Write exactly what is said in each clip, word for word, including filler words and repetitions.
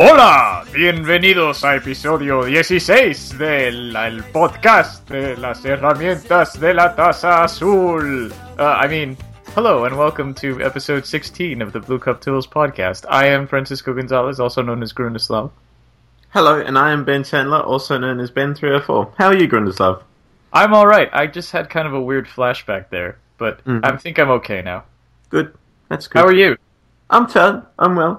Hola, bienvenidos a episodio dieciséis del el podcast de las herramientas de la taza azul. Uh, I mean, hello and welcome to episode sixteen of the Blue Cup Tools podcast. I am Francisco Gonzalez, also known as Grundislav. Hello, and I am Ben Chandler, also known as Ben three oh four. How are you, Grundislav? I'm alright. I just had kind of a weird flashback there, but Mm-hmm. I think I'm okay now. Good. That's good. How are you? I'm fine. I'm well.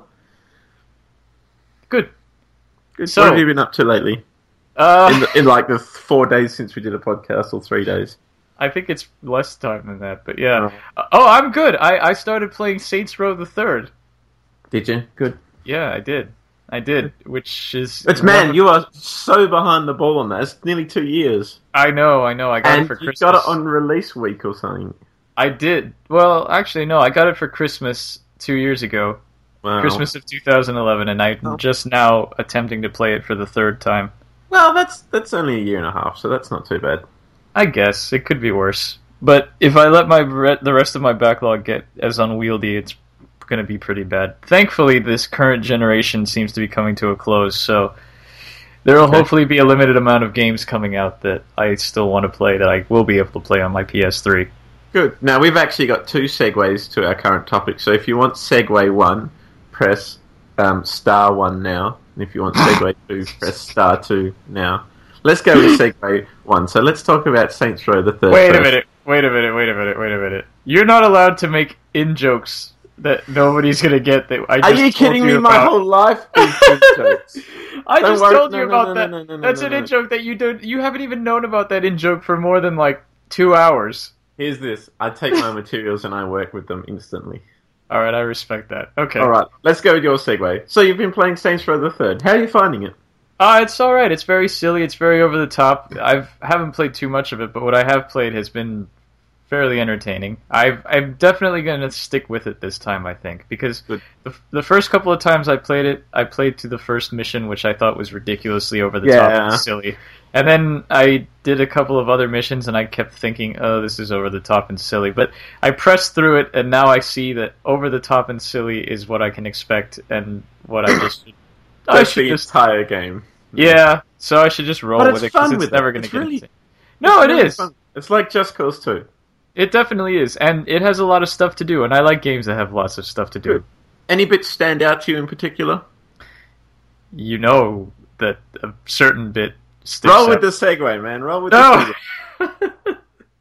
Good. Good. So- what have you been up to lately? Uh, In, the, in like the four days since we did a podcast, or three days? I think it's less time than that, but yeah. Uh, oh, I'm good. I, I started playing Saints Row the Third. Did you? Good. Yeah, I did. I did, which is... It's man, you are so behind the ball on that. It's nearly two years. I know, I know. I got and it for you Christmas. got it on release week or something. I did. Well, actually, no. I got it for Christmas two years ago. Wow. Christmas of two thousand eleven, and I'm Oh. just now attempting to play it for the third time. Well, that's that's only a year and a half, so that's not too bad. I guess. It could be worse. But if I let my re- the rest of my backlog get as unwieldy, it's going to be pretty bad. Thankfully, this current generation seems to be coming to a close, so there will Okay. hopefully be a limited amount of games coming out that I still want to play that I will be able to play on my P S three. Good. Now, we've actually got two segues to our current topic, so if you want segue one, press um, star one now. And if you want segue two, press star two now. Let's go with segue one. So let's talk about Saints Row the Third. Wait a first. minute, wait a minute, wait a minute, wait a minute. You're not allowed to make in-jokes that nobody's going to get that I Are just you told kidding you me? My about. whole life is in jokes. I Don't just worry- told no, you no, about no, that. no, no, no, That's no, an no. in-joke that you don't. You haven't even known about that in-joke for more than like two hours. Here's this. I take my materials and I work with them instantly. All right, I respect that. Okay. All right, let's go with your segue. So you've been playing Saints Row the Third. How are you finding it? Uh, it's all right. It's very silly. It's very over the top. I haven't played too much of it, but what I have played has been fairly entertaining. I've, I'm definitely going to stick with it this time, I think, because Good. the, the first couple of times I played it, I played to the first mission, which I thought was ridiculously over the top Yeah. and silly. And then I did a couple of other missions, and I kept thinking, oh, this is over the top and silly. But I pressed through it, and now I see that over the top and silly is what I can expect, and what I just... I That's should the just... entire game. Yeah, so I should just roll But with it's it, because fun it's with never it. going to It's get really- insane. No, It's it really is. fun. It's like Just Cause two. It definitely is, and it has a lot of stuff to do, and I like games that have lots of stuff to do. Good. Any bits stand out to you in particular? You know that a certain bit sticks Roll out. with the segue, man. Roll with No! the segue.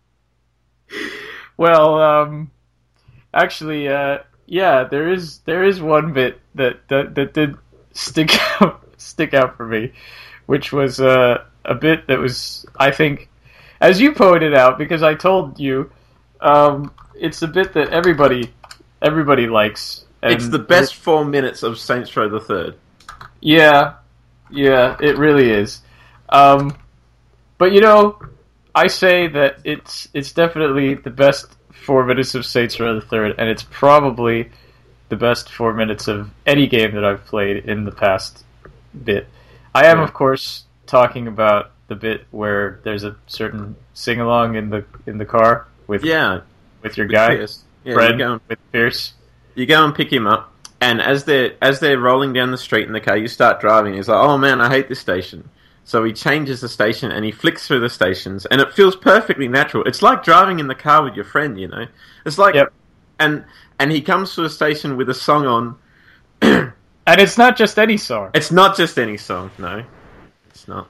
Well, um, actually, uh, yeah, there is there is one bit that that, that did stick out stick out for me, which was uh, a bit that was, I think, as you pointed out, because I told you, um, it's a bit that everybody everybody likes. And It's the best four minutes of Saints Row the Third. Yeah, yeah, it really is. Um, but you know, I say that it's it's definitely the best four minutes of Saints Row the Third, and it's probably the best four minutes of any game that I've played in the past bit. I am, Yeah. of course, talking about the bit where there's a certain sing along in the in the car with Yeah. with your with guy, Pierce. Yeah, Fred, you go, and, with Pierce. you go and pick him up, and as they're, as they're rolling down the street in the car, you start driving. He's like, oh man, I hate this station. So he changes the station, and he flicks through the stations, and it feels perfectly natural. It's like driving in the car with your friend, you know? It's like... Yep. And and he comes to a station with a song on. And it's not just any song. It's not just any song, no. It's not.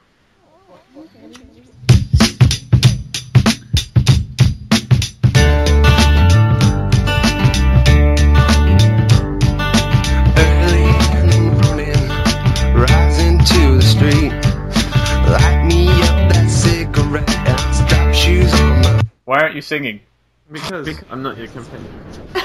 Early in the morning, rising to the street. Light me up that cigarette and I'll strap shoes on my Why aren't you singing? Because I'm not your companion.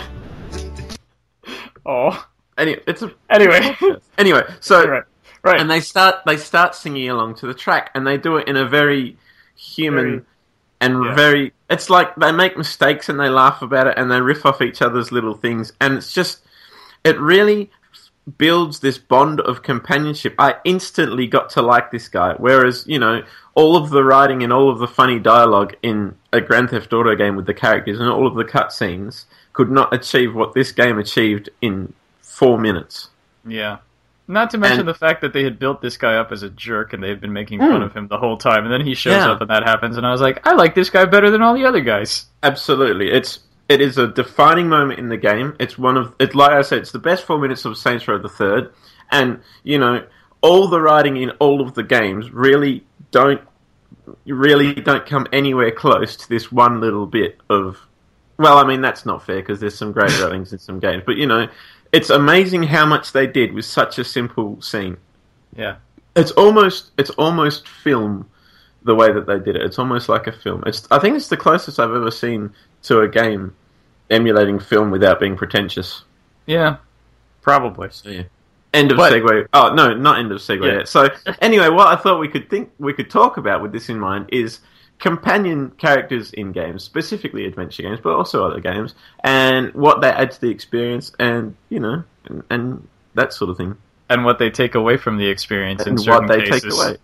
Oh. Anyway, it's a... Anyway. Anyway, so... right. Right. And they start they start singing along to the track, and they do it in a very human Very- and yeah. very... It's like they make mistakes and they laugh about it and they riff off each other's little things, and it's just... It really builds this bond of companionship. I instantly got to like this guy, whereas, you know, all of the writing and all of the funny dialogue in a Grand Theft Auto game with the characters and all of the cutscenes could not achieve what this game achieved in four minutes. Yeah. Not to mention And- the fact that they had built this guy up as a jerk and they had been making fun Mm. of him the whole time, and then he shows Yeah. up and that happens, and I was like, I like this guy better than all the other guys. Absolutely, it's it is a defining moment in the game. It's one of it's like I said, it's the best four minutes of Saints Row the Third, and you know all the writing in all of the games really don't really don't come anywhere close to this one little bit of. Well, I mean that's not fair because there's some great writings in some games, but you know it's amazing how much they did with such a simple scene. Yeah. It's almost it's almost film. The way that they did it, it's almost like a film. It's I think it's the closest I've ever seen to a game emulating film without being pretentious. Yeah. Probably. So yeah. End of But- segue. Oh no, not end of segue. Yeah. Yet. So anyway, what I thought we could think we could talk about with this in mind is companion characters in games, specifically adventure games, but also other games, and what they add to the experience, and you know, and, and that sort of thing, And what they take away from the experience in and certain what they cases. take away.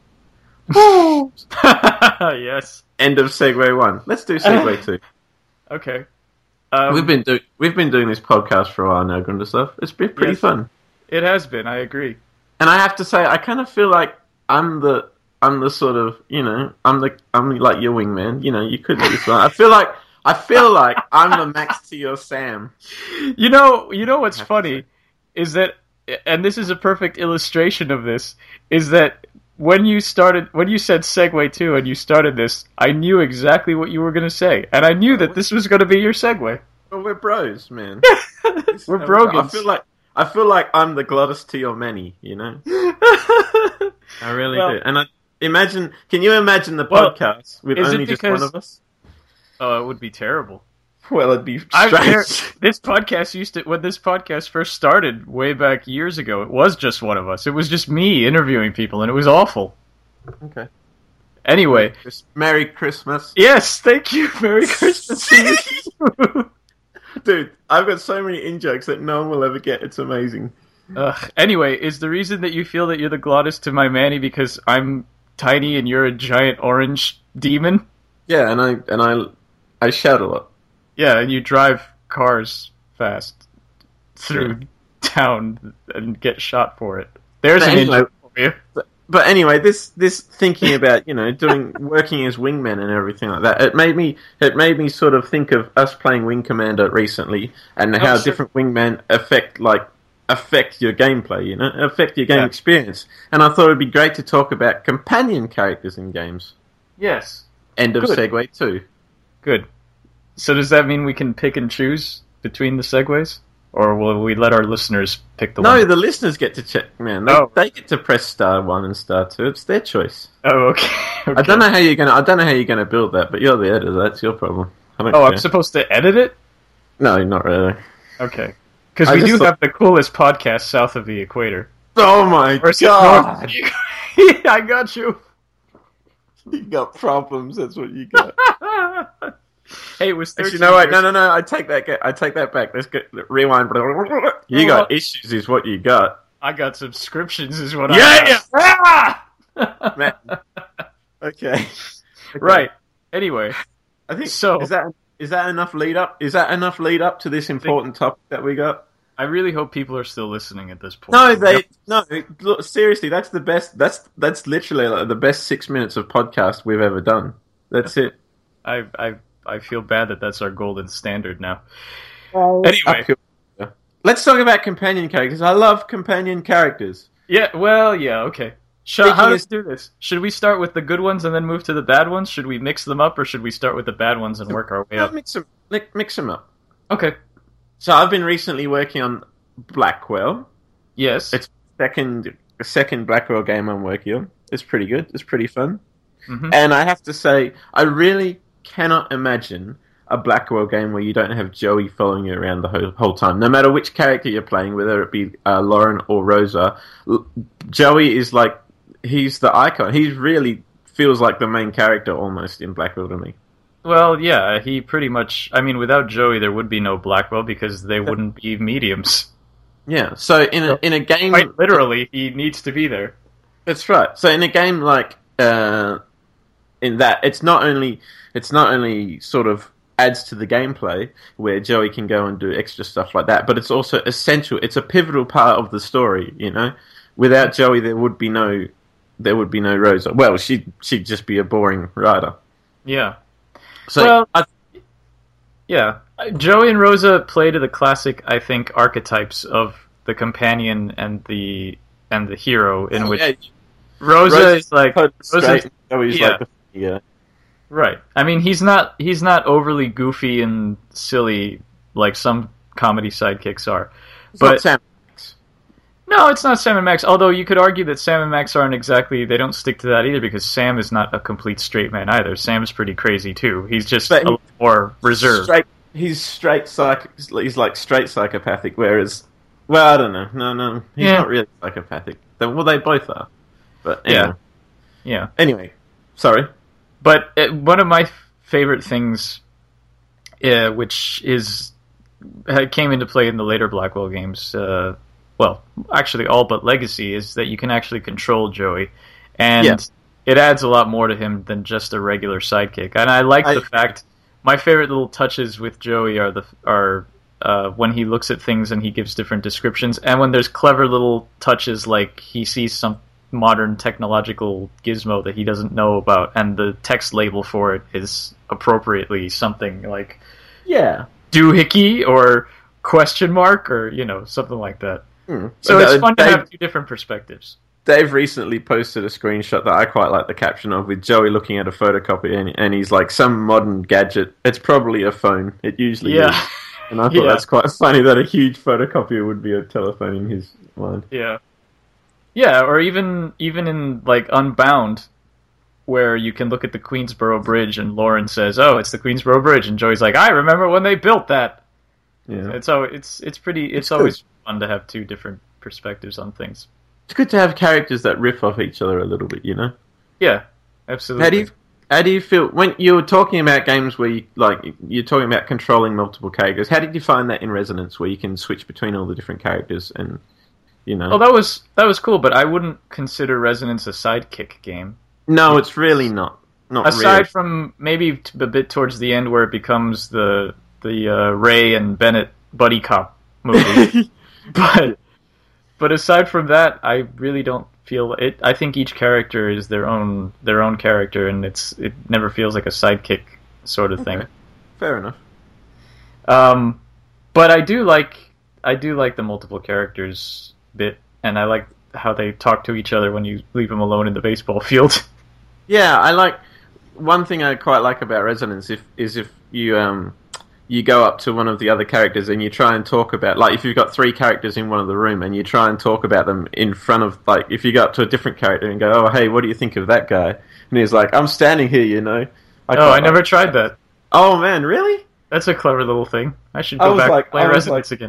Yes. End of segue one. Let's do segue two. Okay. Um, We've been do- we've been doing this podcast for a while now, Gunda stuff. It's been pretty Yes. fun, It has been. I agree. and I have to say, I kind of feel like I'm the I'm the sort of you know I'm the I'm like your wingman. You know, you could do this one. I feel like I feel like I'm the Max to your Sam. You know. You know what's Have to funny is that, and this is a perfect illustration of this, is that when you started, when you said segue two and you started this, I knew exactly what you were going to say, and I knew that this was going to be your segue. Well, we're bros, man. We're brogans. I feel like I feel like I'm the Glottis to your many. You know, I really Well- do. And I imagine. Can you imagine the Well, podcast with is it only just because- one of us? Oh, it would be terrible. Well, it'd be I'm there, strange. this podcast used to when this podcast first started way back years ago. It was just one of us. It was just me interviewing people, and it was awful. Okay. Anyway, Merry Christmas. yes, thank you. Merry Christmas to you. Dude, I've got so many in-jokes that no one will ever get. It's amazing. Ugh. Anyway, is the reason that you feel that you're the Glottis to my Manny because I'm tiny and you're a giant orange demon? Yeah, and I and I I shout a lot. Yeah, and you drive cars fast through town and get shot for it. There's But an anyway- injury for you. But anyway, this this thinking about you know doing working as wingmen and everything like that, it made me it made me sort of think of us playing Wing Commander recently and Oh, how sure. different wingmen affect like affect your gameplay, you know, affect your game Yeah. experience. And I thought it'd be great to talk about companion characters in games. Yes. End of Good. segue two. Good. So does that mean we can pick and choose between the segues? Or will we let our listeners pick the No, one? the listeners get to check, man. They, Oh. they get to press star one and star two. It's their choice. Oh, okay. I Okay. don't know how you're gonna. I don't know how you're gonna build that, but you're the editor. That's your problem. I don't Oh, care. I'm supposed to edit it? No, not really. Okay. Because I we just do thought- have the coolest podcast south of the equator. Oh my Or is it god! north of the equator? I got you. You got problems. That's what you got. Hey, it was thirteen Actually, no, wait, no, years- no, no. I take that. I take that back. Let's get rewind. You got issues, is what you got, I got subscriptions, is what Yeah, I got. man. Okay. Right. Anyway, I think So- Is that is that enough lead up? Is that enough lead up to this important topic that we got? I really hope people are still listening at this point. No, they no. Look, seriously, that's the best. That's that's literally like the best six minutes of podcast we've ever done. That's it. I, I, I feel bad that that's our golden standard now. Anyway, Yeah. Let's talk about companion characters. I love companion characters. yeah, well, yeah, okay. Sh- Thinking how is- to do this? Should we start with the good ones and then move to the bad ones? Should we mix them up, or should we start with the bad ones and work our way up? Mix them, mix, mix them up. Okay. So I've been recently working on Blackwell. Yes. It's second second Blackwell game I'm working on. It's pretty good. It's pretty fun. Mhm. And I have to say, I really cannot imagine a Blackwell game where you don't have Joey following you around the whole, whole time. No matter which character you're playing, whether it be uh, Lauren or Rosa, L- Joey is like, he's the icon. He really feels like the main character almost in Blackwell to me. Well, yeah, he pretty much... I mean, without Joey, there would be no Blackwell because they wouldn't be mediums. Yeah, so in a, in a game... Quite literally, he needs to be there. That's right. So in a game like uh, in that, it's not only it's not only sort of adds to the gameplay where Joey can go and do extra stuff like that, but it's also essential. It's a pivotal part of the story. You know, without Joey, there would be no, there would be no Rosa. Well, she she'd just be a boring rider. Yeah. So well, I, yeah, Joey and Rosa play to the classic, I think, archetypes of the companion and the and the hero, in which yeah, Rosa Rosa's is like totally Rosa, straight, Joey's yeah. like the yeah. Right. I mean, he's not he's not overly goofy and silly like some comedy sidekicks are. It's but not Sam. no, it's not Sam and Max. Although you could argue that Sam and Max aren't exactly, they don't stick to that either, because Sam is not a complete straight man either. Sam's pretty crazy too. He's just But a little more reserved. Straight, he's straight psych. He's like straight psychopathic. Whereas, well, I don't know. No, no, he's Yeah. not really psychopathic. Well, they both are. But anyway. Yeah. Yeah. Anyway, sorry. But uh, one of my f- favorite things, uh, which is uh, came into play in the later Blackwell games, uh, well, actually all but Legacy, is that you can actually control Joey, and Yeah. it adds a lot more to him than just a regular sidekick. And I like I- the fact, my favorite little touches with Joey are the are uh, when he looks at things and he gives different descriptions, and when there's clever little touches like he sees some modern technological gizmo that he doesn't know about, and the text label for it is appropriately something like Yeah. doohickey or question mark, or you know, something like that. Hmm. So Uh, it's fun to Dave, have two different perspectives. Dave recently posted a screenshot that I quite like the caption of, with Joey looking at a photocopy, and, and he's like, some modern gadget. It's probably a phone. It usually Yeah. is. And I thought Yeah. that's quite funny that a huge photocopier would be a telephone in his mind. Yeah. Yeah, or even even in like Unbound, where you can look at the Queensboro Bridge and Lauren says, "Oh, it's the Queensboro Bridge," and Joey's like, "I remember when they built that." Yeah. And so it's it's pretty it's, It's always fun to have two different perspectives on things. It's good to have characters that riff off each other a little bit, you know? Yeah, absolutely. How do you how do you feel when you were talking about games where you, like you're talking about controlling multiple characters? How did you find that in Resonance, where you can switch between all the different characters and you know? Oh, that was that was cool, but I wouldn't consider Resonance a sidekick game. No, it's really not. Not Aside really. from maybe t- a bit towards the end where it becomes the the uh, Ray and Bennett buddy cop movie, but but aside from that, I really don't feel it. I think each character is their own their own character, and it's it never feels like a sidekick sort of thing. Okay. Fair enough. Um, but I do like I do like the multiple characters bit, and I like how they talk to each other when you leave them alone in the baseball field. Yeah, I like one thing I quite like about Resonance if is if you um you go up to one of the other characters and you try and talk about, like, if you've got three characters in one of the room and you try and talk about them in front of, like, if you go up to a different character and go, oh, hey, what do you think of that guy? And he's like, I'm standing here, you know. I oh, I quite never like tried that. Oh, man, really? That's a clever little thing. I should I go was back like- and play I was Resonance like- again.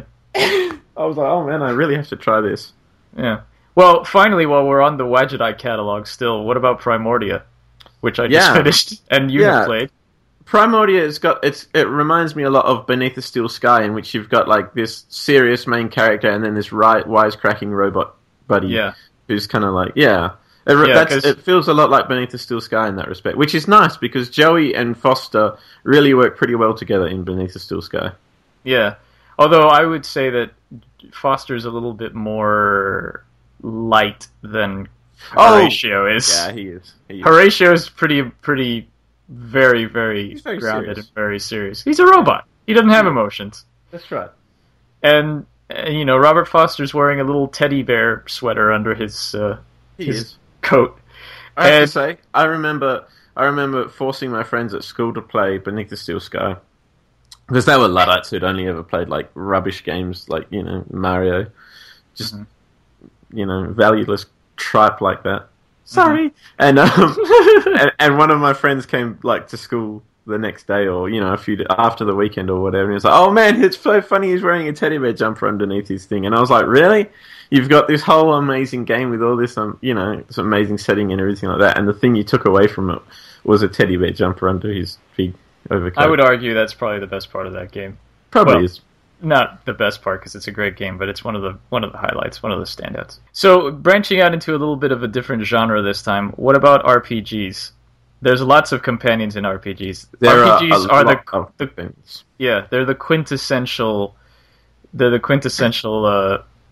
I was like, oh, man, I really have to try this. Yeah. Well, finally, while we're on the Wadgetai catalog still, what about Primordia? Which I just Yeah. finished, and you Yeah. have played. Primordia has got it's. It reminds me a lot of Beneath the Steel Sky, in which you've got like this serious main character and then this ri- wisecracking robot buddy, Yeah. who's kind of like yeah. It, re- Yeah, that's, 'cause- it feels a lot like Beneath the Steel Sky in that respect, which is nice because Joey and Foster really work pretty well together in Beneath the Steel Sky. Yeah. Although I would say that Foster's a little bit more light than Oh! Horatio is. Yeah, he is. He is. Horatio is pretty, pretty, very, very, He's very grounded serious. and very serious. He's a robot. He doesn't have emotions. That's right. And, uh, you know, Robert Foster's wearing a little teddy bear sweater under his uh, He his is. coat. I have And- to say, I remember, I remember forcing my friends at school to play Beneath the Steel Sky because they were Luddites who'd only ever played like rubbish games, like you know Mario, just Mm-hmm. you know valueless tripe like that. Sorry. And um, and, and one of my friends came like to school the next day, or you know, a few d- after the weekend or whatever. And he was like, "Oh man, it's so funny. He's wearing a teddy bear jumper underneath his thing." And I was like, "Really? You've got this whole amazing game with all this, um, you know, this amazing setting and everything like that, and the thing you took away from it was a teddy bear jumper under his big overcoat." I would argue that's probably the best part of that game. probably well, is. Not the best part because it's a great game, but it's one of the one of the highlights, one of the standouts. So branching out into a little bit of a different genre this time. What about R P Gs? There's lots of companions in R P Gs. There R P Gs are, a are lot the, of the things. yeah, they're the quintessential. They're the quintessential uh,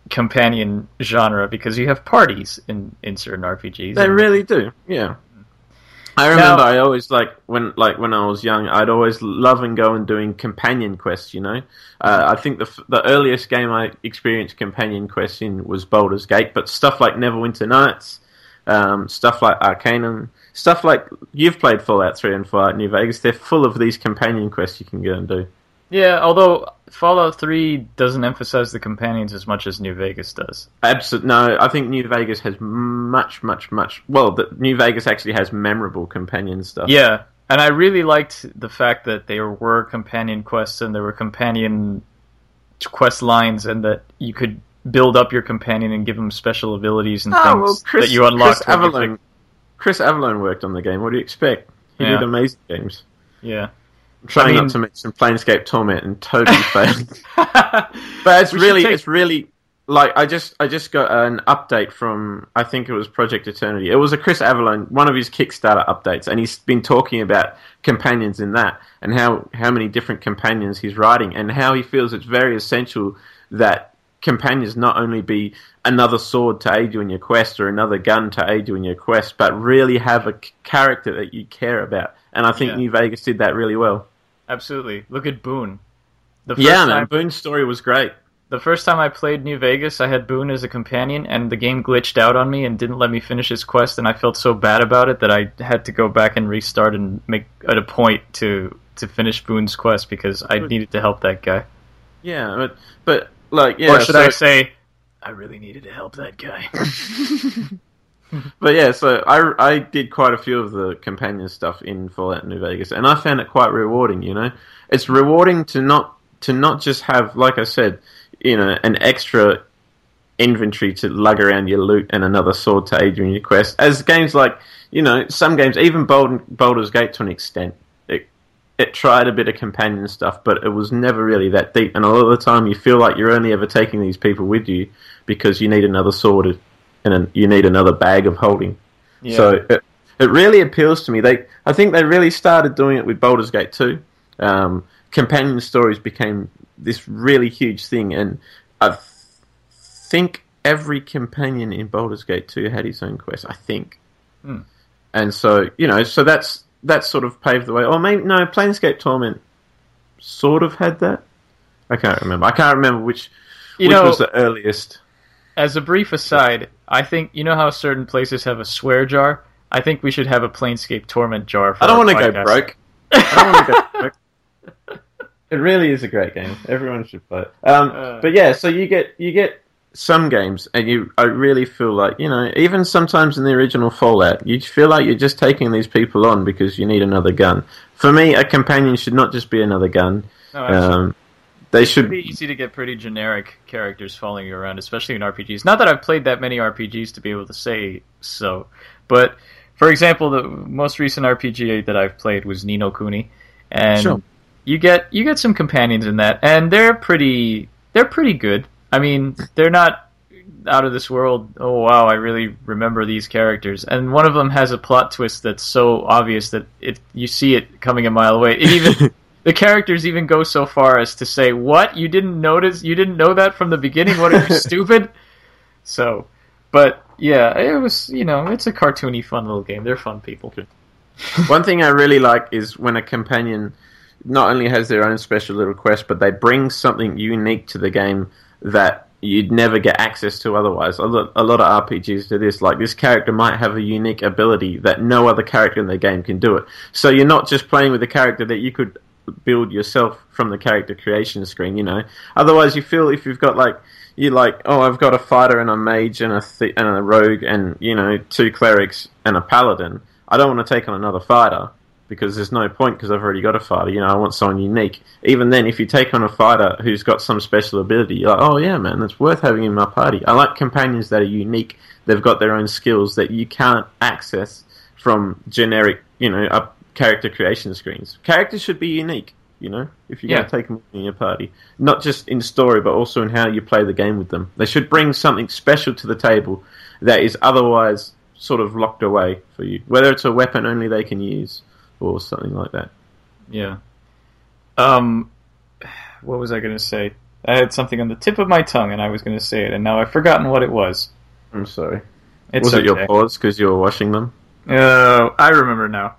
companion genre because you have parties in, in certain R P Gs. They really do, yeah. I remember Now- I always like when like when I was young, I'd always love and go and doing companion quests. You know, uh, I think the f- the earliest game I experienced companion quests in was Baldur's Gate, but stuff like Neverwinter Nights, um, stuff like Arcanum, stuff like you've played Fallout three and Fallout New Vegas. They're full of these companion quests you can go and do. Yeah, although Fallout three doesn't emphasize the companions as much as New Vegas does. Absolutely, no. I think New Vegas has much, much, much. Well, the, New Vegas actually has memorable companion stuff. Yeah, and I really liked the fact that there were companion quests and there were companion quest lines, and that you could build up your companion and give him special abilities and Oh, things well, Chris, that you unlock. Chris Avalon, Chris Avalon worked on the game. What do you expect? He Yeah. did amazing games. Yeah. I'm trying I mean- not to mention Planescape Torment and totally failed. But it's We should really, take- it's really like I just, I just got an update from I think it was Project Eternity. It was a Chris Avalon, one of his Kickstarter updates, and he's been talking about companions in that and how how many different companions he's writing and how he feels it's very essential that companions not only be another sword to aid you in your quest or another gun to aid you in your quest, but really have a c- character that you care about. And I think Yeah. New Vegas did that really well. Absolutely. Look at Boone. The first Yeah, man, time, Boone's story was great. the first time I played New Vegas, I had Boone as a companion, and the game glitched out on me and didn't let me finish his quest, and I felt so bad about it that I had to go back and restart and make it a point to to finish Boone's quest because I needed to help that guy. Yeah, but but like yeah, or should so, I say, I really needed to help that guy. But yeah, so I, I did quite a few of the companion stuff in Fallout New Vegas, and I found it quite rewarding. You know, it's rewarding to not to not just have, like I said, you know, an extra inventory to lug around your loot and another sword to aid you in your quest. As games like, you know, some games, even Bald- Baldur's Gate to an extent, it it tried a bit of companion stuff, but it was never really that deep. And a lot of the time, you feel like you're only ever taking these people with you because you need another sword and an, you need another bag of holding. Yeah. So it, it really appeals to me. They, I think they really started doing it with Baldur's Gate two. Um, companion stories became this really huge thing, and I th- think every companion in Baldur's Gate two had his own quest. I think, Hmm. and so you know, so that's that sort of paved the way. Or maybe no, Planescape Torment sort of had that. I can't remember. I can't remember which You which know, was the earliest. as a brief aside, I think, you know how certain places have a swear jar? I think we should have a Planescape Torment jar for I don't our want to go podcast. broke. I don't want to go broke. It really is a great game. Everyone should play it. Um, Uh. but yeah, so you get you get some games, and you I really feel like, you know, even sometimes in the original Fallout, you feel like you're just taking these people on because you need another gun. For me, a companion should not just be another gun. No, actually, Um, they it's should. pretty easy to get pretty generic characters following you around, especially in R P Gs. Not that I've played that many R P Gs to be able to say so, but for example, the most recent R P G that I've played was Ni no Kuni, and Sure. you get you get some companions in that, and they're pretty they're pretty good. I mean, they're not out of this world. Oh wow, I really remember these characters, and one of them has a plot twist that's so obvious that it you see it coming a mile away. It even the characters even go so far as to say, "What? You didn't notice? You didn't know that from the beginning? What, are you stupid?" So, but yeah, it was, you know, it's a cartoony, fun little game. They're fun people. One thing I really like is when a companion not only has their own special little quest, but they bring something unique to the game that you'd never get access to otherwise. A lot, a lot of R P Gs do this. Like, this character might have a unique ability that no other character in the game can do it. So you're not just playing with a character that you could build yourself from the character creation screen, you know. Otherwise, you feel if you've got, like, you're like, oh, I've got a fighter and a mage and a th- and a rogue and, you know, two clerics and a paladin. I don't want to take on another fighter because there's no point because I've already got a fighter. You know, I want someone unique. Even then, if you take on a fighter who's got some special ability, you're like, oh yeah, man, it's worth having in my party. I like companions that are unique. They've got their own skills that you can't access from generic, you know, up character creation screens. Characters should be unique, you know, if you're Yeah. going to take them in your party. Not just in story, but also in how you play the game with them. They should bring something special to the table that is otherwise sort of locked away for you. Whether it's a weapon only they can use or something like that. Yeah. Um, what was I going to say? I had something on the tip of my tongue, and I was going to say it, and now I've forgotten what it was. I'm sorry. It's was it okay. your paws because you were washing them? Oh, I remember now.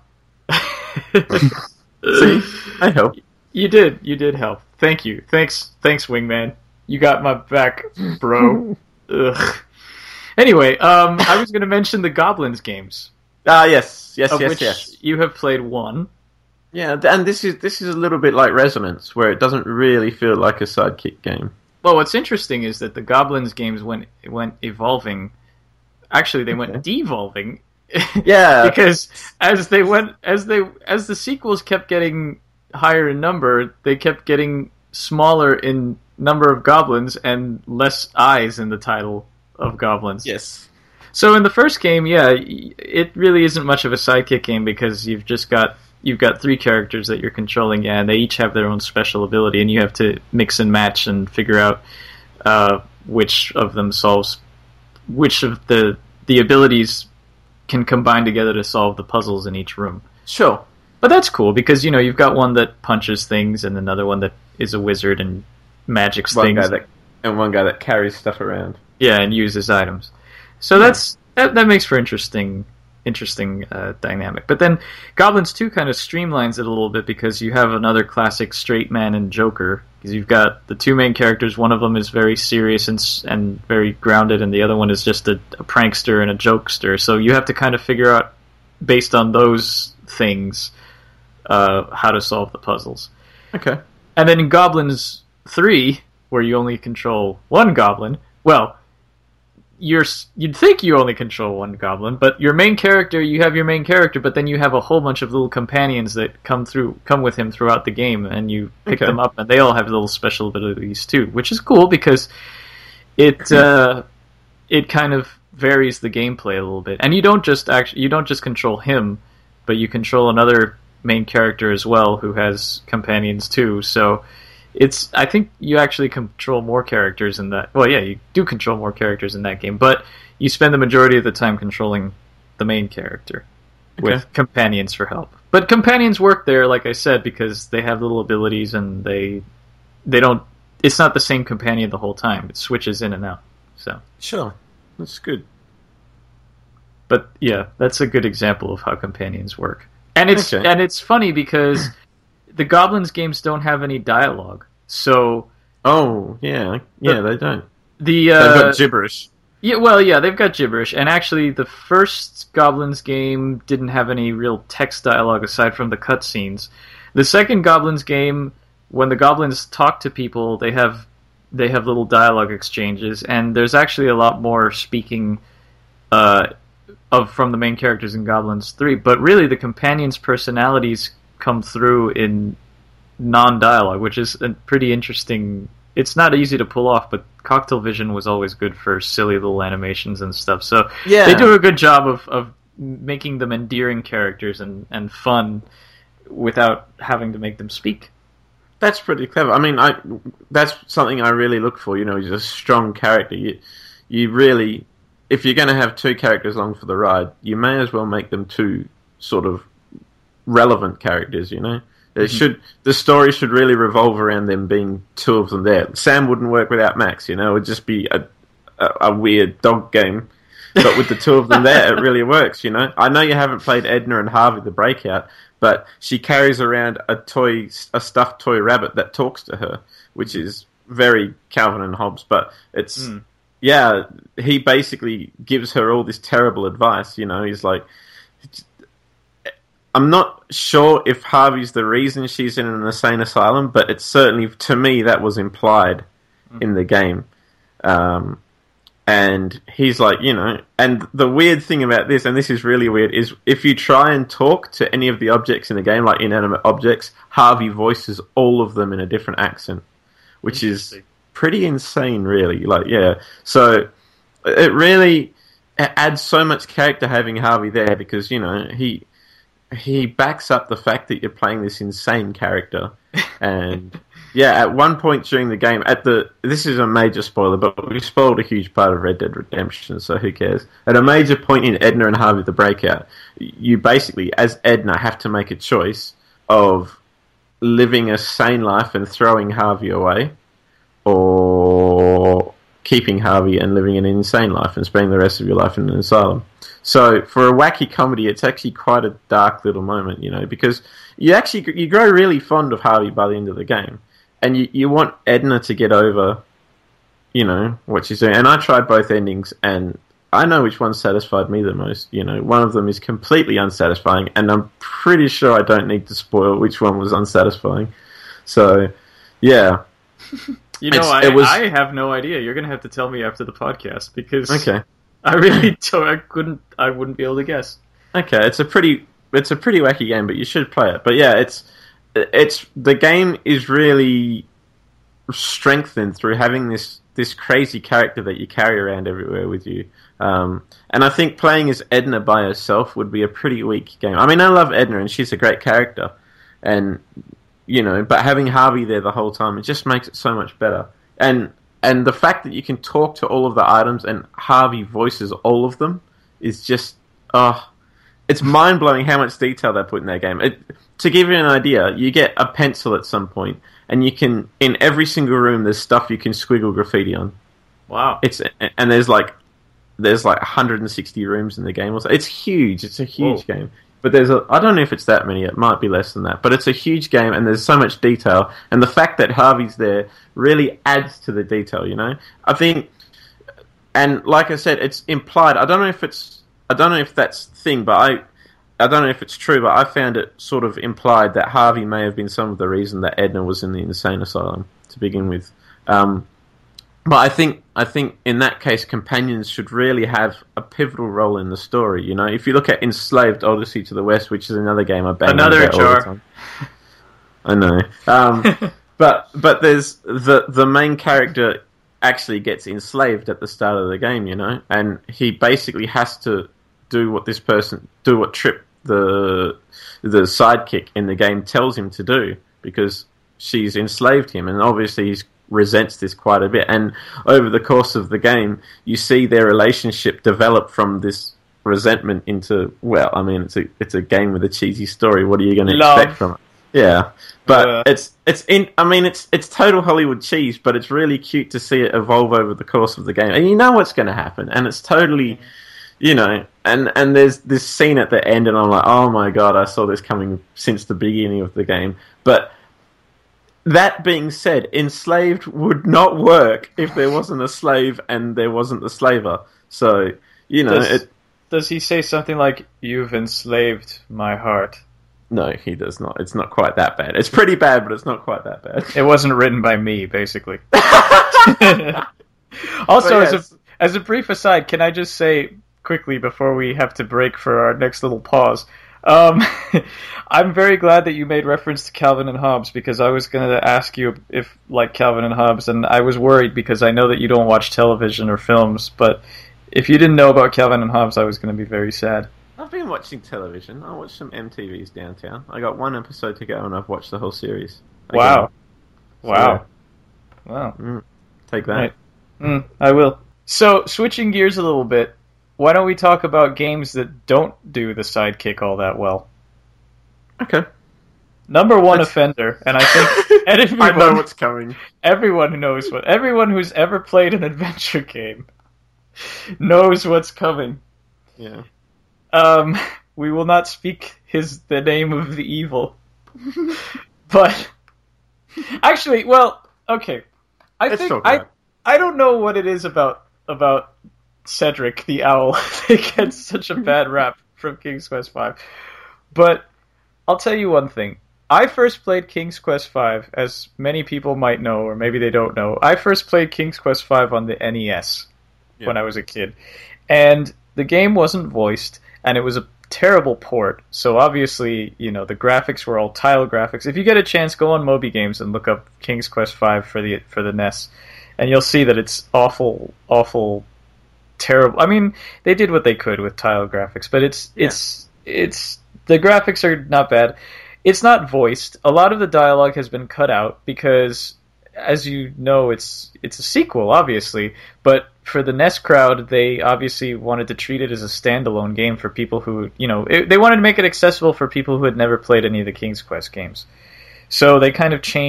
See, I help. You did. You did help. Thank you. Thanks. Thanks, Wingman. You got my back, bro. Ugh. Anyway, um, I was going to mention the Goblins games. Ah, yes, yes, of yes, which yes. You have played one. Yeah, and this is this is a little bit like Resonance, where it doesn't really feel like a sidekick game. Well, what's interesting is that the Goblins games went went evolving. Actually, they went Okay. devolving. Yeah, because as they went, as they as the sequels kept getting higher in number, they kept getting smaller in number of goblins and less eyes in the title of goblins. yes. So in the first game, yeah, it really isn't much of a sidekick game because you've just got you've got three characters that you're controlling, yeah, and they each have their own special ability, and you have to mix and match and figure out uh, which of them solves which of the the abilities can combine together to solve the puzzles in each room. Sure. But that's cool because you know you've got one that punches things and another one that is a wizard and magics One things. guy that, and one guy that carries stuff around. Yeah, and uses items. So that's that, that makes for interesting interesting uh, dynamic. But then Goblins two kind of streamlines it a little bit because you have another classic straight man and Joker. Because you've got the two main characters. One of them is very serious and and very grounded, and the other one is just a, a prankster and a jokester. So you have to kind of figure out, based on those things, uh, how to solve the puzzles. Okay. And then in Goblins three, where you only control one goblin, well, you're you'd think you only control one goblin, but your main character, you have your main character, but then you have a whole bunch of little companions that come through, come with him throughout the game, and you pick Okay. them up, and they all have little special abilities too, which is cool because it uh, it kind of varies the gameplay a little bit. And you don't just actually you don't just control him, but you control another main character as well who has companions too. So it's I think you actually control more characters in that. Well, yeah, you do control more characters in that game, but you spend the majority of the time controlling the main character with Okay. companions for help. But companions work there, like I said, because they have little abilities and they they don't. It's not the same companion the whole time. It switches in and out. So, Sure. That's good. but yeah, that's a good example of how companions work. And it's Okay. and it's funny because the Goblins games don't have any dialogue. So Oh, yeah. Yeah, they don't. the They've uh, got gibberish. yeah, well, yeah, they've got gibberish. And actually, the first Goblins game didn't have any real text dialogue aside from the cutscenes. The second Goblins game, when the goblins talk to people, they have they have little dialogue exchanges, and there's actually a lot more speaking uh, of from the main characters in Goblins three. But really, the companions' personalities come through in non-dialogue, which is a pretty interesting. It's not easy to pull off, but Cocktail Vision was always good for silly little animations and stuff. So Yeah. they do a good job of, of making them endearing characters and, and fun without having to make them speak. That's pretty clever. I mean, I that's something I really look for. You know, is a strong character. You, you really, if you're going to have two characters along for the ride, you may as well make them two sort of relevant characters. You know, it Mm-hmm. should the story should really revolve around them being two of them there. Sam wouldn't work without Max. You know, it would just be a a, a weird dog game. But with the two of them there, it really works, you know? I know you haven't played Edna and Harvey the Breakout, but she carries around a toy, a stuffed toy rabbit that talks to her, which is very Calvin and Hobbes. But it's, Mm. yeah, he basically gives her all this terrible advice, you know? He's like, I'm not sure if Harvey's the reason she's in an insane asylum, but it's certainly, to me, that was implied Mm. in the game. Um... And he's like, you know, and the weird thing about this, and this is really weird, is if you try and talk to any of the objects in the game, like inanimate objects, Harvey voices all of them in a different accent, which is pretty insane, really. Like, yeah. So it really adds so much character having Harvey there because, you know, he he backs up the fact that you're playing this insane character. And yeah, at one point during the game, at the this is a major spoiler, but we spoiled a huge part of Red Dead Redemption, so who cares? At a major point in Edna and Harvey the Breakout, you basically, as Edna, have to make a choice of living a sane life and throwing Harvey away, or keeping Harvey and living an insane life and spending the rest of your life in an asylum. So for a wacky comedy, it's actually quite a dark little moment, you know, because you actually you grow really fond of Harvey by the end of the game, and you, you want Edna to get over, you know, what she's doing. And I tried both endings, and I know which one satisfied me the most. You know, one of them is completely unsatisfying, and I'm pretty sure I don't need to spoil which one was unsatisfying. So, yeah. You know, It's- I, it was- I have no idea. You're going to have to tell me after the podcast, because Okay. I really don't, I couldn't, I wouldn't be able to guess. Okay, it's a pretty it's a pretty wacky game, but you should play it. But yeah, it's it's the game is really strengthened through having this this crazy character that you carry around everywhere with you. Um, and I think playing as Edna by herself would be a pretty weak game. I mean, I love Edna, and she's a great character, and you know, but having Harvey there the whole time, it just makes it so much better. And and the fact that you can talk to all of the items and Harvey voices all of them is just, oh, it's mind-blowing how much detail they put in their game. It, to give you an idea, you get a pencil at some point, and you can, in every single room, there's stuff you can squiggle graffiti on. Wow. It's and there's like there's like one hundred sixty rooms in the game. Also, it's huge. It's a huge Whoa. game. But there's a, I don't know if it's that many. It might be less than that. But it's a huge game, and there's so much detail. And the fact that Harvey's there really adds to the detail. You know, I think, and like I said, it's implied. I don't know if it's, I don't know if that's the thing, but I, I don't know if it's true. But I found it sort of implied that Harvey may have been some of the reason that Edna was in the insane asylum to begin with. Um, But I think I think in that case, companions should really have a pivotal role in the story. You know, if you look at Enslaved: Odyssey to the West, which is another game I bang on Another about all the jar. time. I know, um, but but there's the the main character actually gets enslaved at the start of the game. You know, and he basically has to do what this person do what Trip the the sidekick in the game tells him to do, because she's enslaved him, and obviously he's resents this quite a bit. And over the course of the game, you see their relationship develop from this resentment into, well, I mean, it's a it's a game with a cheesy story. What are you going to Love. expect from it? Yeah, but Uh. it's it's in. I mean, it's it's total Hollywood cheese, but it's really cute to see it evolve over the course of the game, and you know what's going to happen, and it's totally, you know, and and there's this scene at the end, and I'm like, oh my god, I saw this coming since the beginning of the game, but. That being said, Enslaved would not work if there wasn't a slave and there wasn't the slaver. So, you know, Does, it, does he say something like, "You've enslaved my heart"? no, he does not. It's not quite that bad. It's pretty bad, but it's not quite that bad. It wasn't written by me, basically. Also, But as yes. a as a brief aside, can I just say quickly before we have to break for our next little pause? Um, I'm very glad that you made reference to Calvin and Hobbes, because I was going to ask you if, like Calvin and Hobbes, and I was worried because I know that you don't watch television or films, but if you didn't know about Calvin and Hobbes, I was going to be very sad. I've been watching television. I watched some M T Vs downtown. I got one episode to go and I've watched the whole series. Again. Wow. So, Wow. Wow. mm, take that. Right. Mm, I will. So, switching gears a little bit, why don't we talk about games that don't do the sidekick all that well? Okay. Number one Let's- offender, and I think everyone, I know what's coming. everyone who knows what, everyone who's ever played an adventure game knows what's coming. Yeah. Um, we will not speak his the name of the evil, but actually, well, okay. I Let's think talk I about it. I don't know what it is about about Cedric the owl that gets such a bad rap from King's Quest five, but I'll tell you one thing. I first played King's Quest five, as many people might know, or maybe they don't know. I first played King's Quest five on the N E S Yeah. when I was a kid, and the game wasn't voiced, and it was a terrible port. So obviously, you know, the graphics were all tile graphics. If you get a chance, go on Moby Games and look up King's Quest five for the for the N E S, and you'll see that it's awful, awful, terrible. I mean, they did what they could with tile graphics, but it's Yeah. it's it's the graphics are not bad. It's not voiced. A lot of the dialogue has been cut out because, as you know, it's it's a sequel, obviously. But for the N E S crowd, they obviously wanted to treat it as a standalone game for people who, you know, it, they wanted to make it accessible for people who had never played any of the King's Quest games. So they kind of changed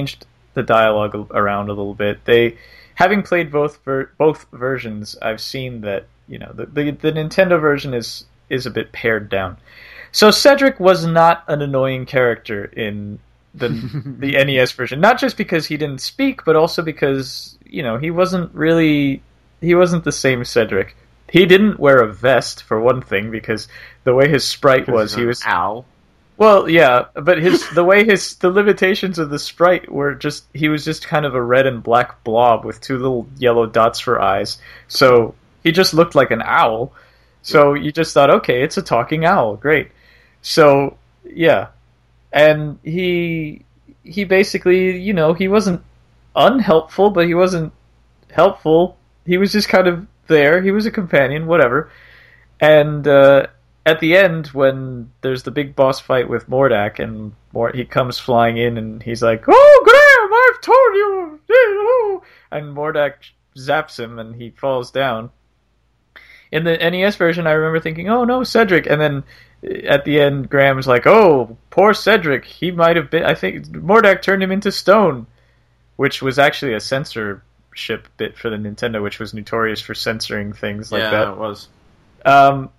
the dialogue around a little bit. They, having played both ver- both versions, I've seen that you know the, the the Nintendo version is is a bit pared down. So Cedric was not an annoying character in the the N E S version, not just because he didn't speak, but also because you know he wasn't really he wasn't the same Cedric. He didn't wear a vest for one thing, because the way his sprite was, he was owl. Well, yeah, but his the way his the limitations of the sprite were just he was just kind of a red and black blob with two little yellow dots for eyes. So he just looked like an owl. So you just thought, okay, it's a talking owl, great. So yeah, and he he basically, you know, he wasn't unhelpful, but he wasn't helpful. He was just kind of there. He was a companion, whatever. And uh, at the end, when there's the big boss fight with Mordak, and Mor- he comes flying in, and he's like, "Oh, Graham, I've told you!" And Mordak zaps him, and he falls down. In the N E S version, I remember thinking, "Oh no, Cedric!" And then at the end, Graham's like, "Oh, poor Cedric. He might have been. I think Mordak turned him into stone," which was actually a censorship bit for the Nintendo, which was notorious for censoring things like yeah, that. Yeah, it was. Um,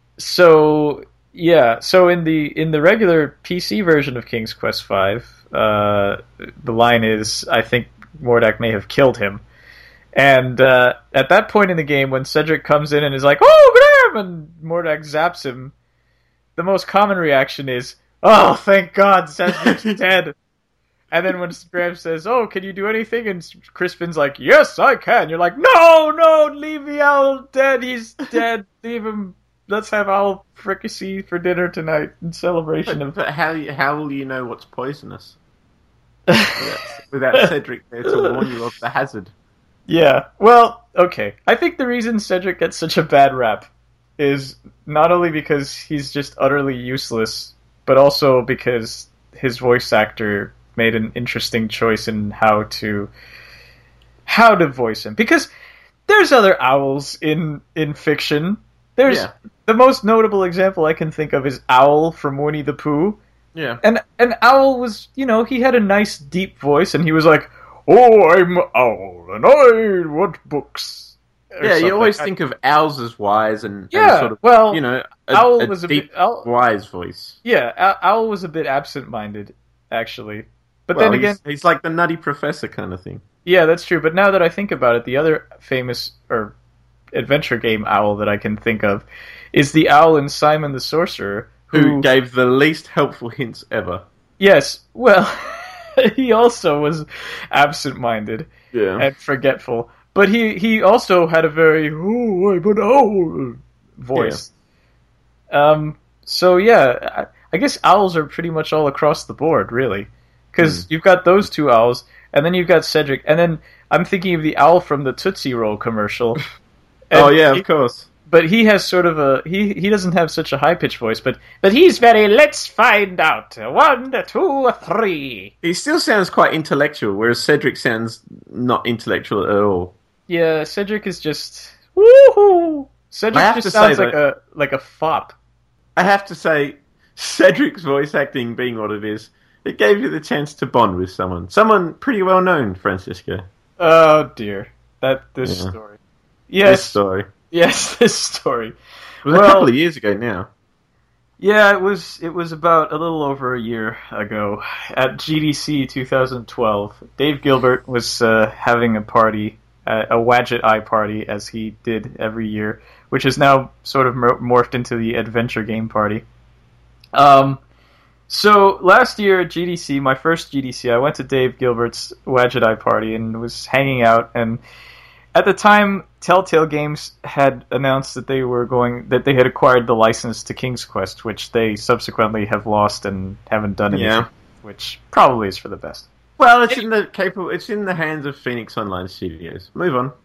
so yeah, so in the in the regular P C version of King's Quest five, uh, the line is, "I think Mordak may have killed him." And uh, at that point in the game, when Cedric comes in and is like, "Oh, Graham!" and Mordak zaps him, the most common reaction is, "Oh, thank God, Cedric's dead." And then when Graham says, "Oh, can you do anything?" and Crispin's like, "Yes, I can." You're like, "No, no, leave the owl dead. He's dead. Leave him. Let's have owl fricassee for dinner tonight in celebration But, of..." but how how will you know what's poisonous without, without Cedric there to warn you of the hazard? Yeah, well, okay. I think the reason Cedric gets such a bad rap is not only because he's just utterly useless, but also because his voice actor made an interesting choice in how to how to voice him. Because there's other owls in in fiction. There's Yeah. the most notable example I can think of is Owl from Winnie the Pooh. Yeah. And and Owl was, you know, he had a nice deep voice, and he was like, "Oh, I'm Owl, and I want books." or Yeah, you something. always I- think of owls as wise and, and Yeah, sort of, well, you know, a, Owl a was a deep, bit- Owl- wise voice. Yeah, O- Owl was a bit absent-minded, actually. But Well, then again, he's, he's like the Nutty Professor kind of thing. yeah, that's true. But now that I think about it, the other famous or adventure game owl that I can think of is the owl in Simon the Sorcerer, Who who, gave the least helpful hints ever. yes, well, he also was absent-minded Yeah. and forgetful. But he, he also had a very, "Oh, I'm an owl" voice. Um, so yeah, I, I guess owls are pretty much all across the board, really. Because Mm. you've got those two owls, and then you've got Cedric, and then I'm thinking of the owl from the Tootsie Roll commercial. Oh, And yeah, he- of course. But he has sort of a he he doesn't have such a high pitched voice, but but he's very, "Let's find out, one, two, three." He still sounds quite intellectual, whereas Cedric sounds not intellectual at all. Yeah, Cedric is just woohoo. I Cedric have just to sounds say like a like a fop. I have to say, Cedric's voice acting being what it is, it gave you the chance to bond with someone. Someone pretty well known, Francisco. Oh dear, that this Yeah. story. This Yes, story. yes, this story. It was Well- a couple of years ago now. Yeah, it was it was about a little over a year ago at G D C twenty twelve. Dave Gilbert was uh, having a party, uh, a Wadget Eye party, as he did every year, which is now sort of mor- morphed into the Adventure Game Party. Um, so last year at G D C, my first G D C, I went to Dave Gilbert's Wadget Eye party and was hanging out. And at the time, Telltale Games had announced that they were going that they had acquired the license to King's Quest, which they subsequently have lost and haven't done anything, Yeah. which probably is for the best. Well, it's in the capable. It's in the hands of Phoenix Online Studios. Move on.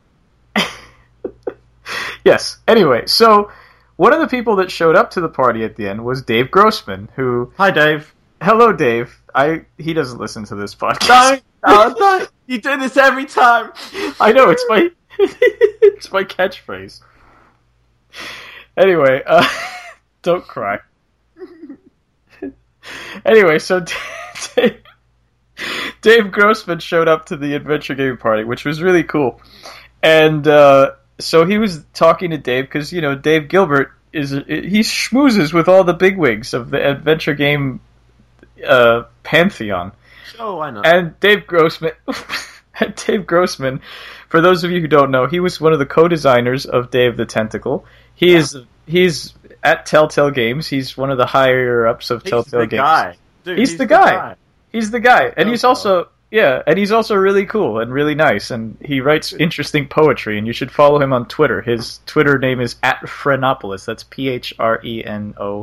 Yes. Anyway, so one of the people that showed up to the party at the end was Dave Grossman, who Hi, Dave. hello, Dave. I he doesn't listen to this podcast. Don't, no, don't. You do this every time. I know, it's my it's my catchphrase. Anyway, uh, don't cry. Anyway, so Dave, Dave Grossman showed up to the Adventure Game Party, which was really cool. And uh, so he was talking to Dave because, you know, Dave Gilbert, is he schmoozes with all the bigwigs of the Adventure Game uh, pantheon. Oh, why not? And Dave Grossman... Dave Grossman, for those of you who don't know, he was one of the co-designers of Day of the Tentacle. He yeah. is he's at Telltale Games. He's one of the higher-ups of he's Telltale the Games. Guy. Dude, he's, he's the, the guy. guy. He's the guy. And he's also... Yeah, and he's also really cool and really nice, and he writes interesting poetry, and you should follow him on Twitter. His Twitter name is at Frenopolis. That's P H R E N O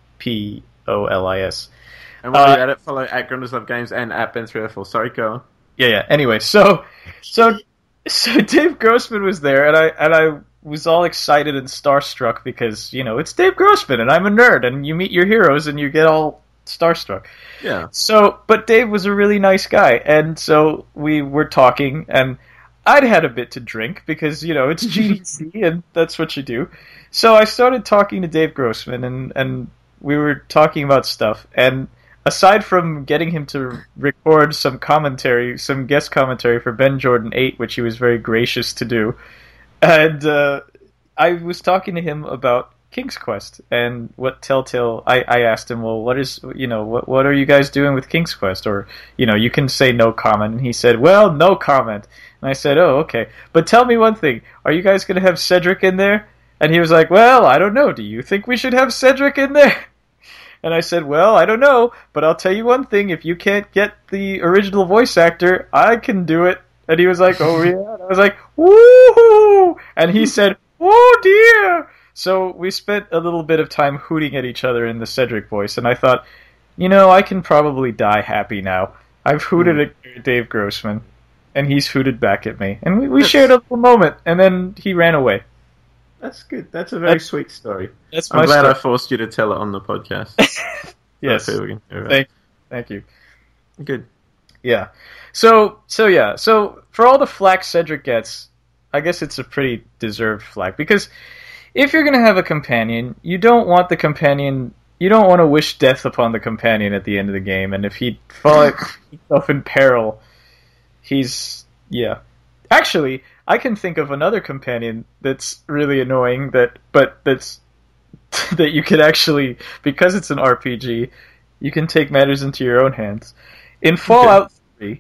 P O L I S. And while uh, you're at it, follow at Grundles Love Games and at Ben three oh four. Sorry, go on. Yeah, yeah. Anyway, so, so, so Dave Grossman was there, and I and I was all excited and starstruck because, you know, it's Dave Grossman, and I'm a nerd, and you meet your heroes, and you get all starstruck. Yeah. So, but Dave was a really nice guy, and so we were talking, and I'd had a bit to drink because, you know, it's G D C, and that's what you do. So I started talking to Dave Grossman, and, and we were talking about stuff, and aside from getting him to record some commentary, some guest commentary for Ben Jordan eight, which he was very gracious to do, and uh, I was talking to him about King's Quest and what Telltale. I, I asked him, well, what is you know what what are you guys doing with King's Quest? Or you know, you can say no comment. And he said, well, no comment. And I said, oh, okay. But tell me one thing: are you guys going to have Cedric in there? And he was like, well, I don't know. Do you think we should have Cedric in there? And I said, well, I don't know, but I'll tell you one thing: if you can't get the original voice actor, I can do it. And he was like, oh yeah. And I was like, woohoo! And he said, oh dear. So we spent a little bit of time hooting at each other in the Cedric voice, and I thought, you know, I can probably die happy now. I've hooted mm. at Dave Grossman, and he's hooted back at me. And we, we shared a little moment, and then he ran away. That's good. That's a very that's, sweet story. That's I'm my glad story. I forced you to tell it on the podcast. Yes. Thank, thank you. Good. Yeah. So, so yeah. So, for all the flack Cedric gets, I guess it's a pretty deserved flack, because if you're going to have a companion, you don't want the companion, you don't want to wish death upon the companion at the end of the game, and if he falls himself in peril, he's, yeah. Actually, I can think of another companion that's really annoying, that but that's that you can actually, because it's an R P G, you can take matters into your own hands. In Fallout three,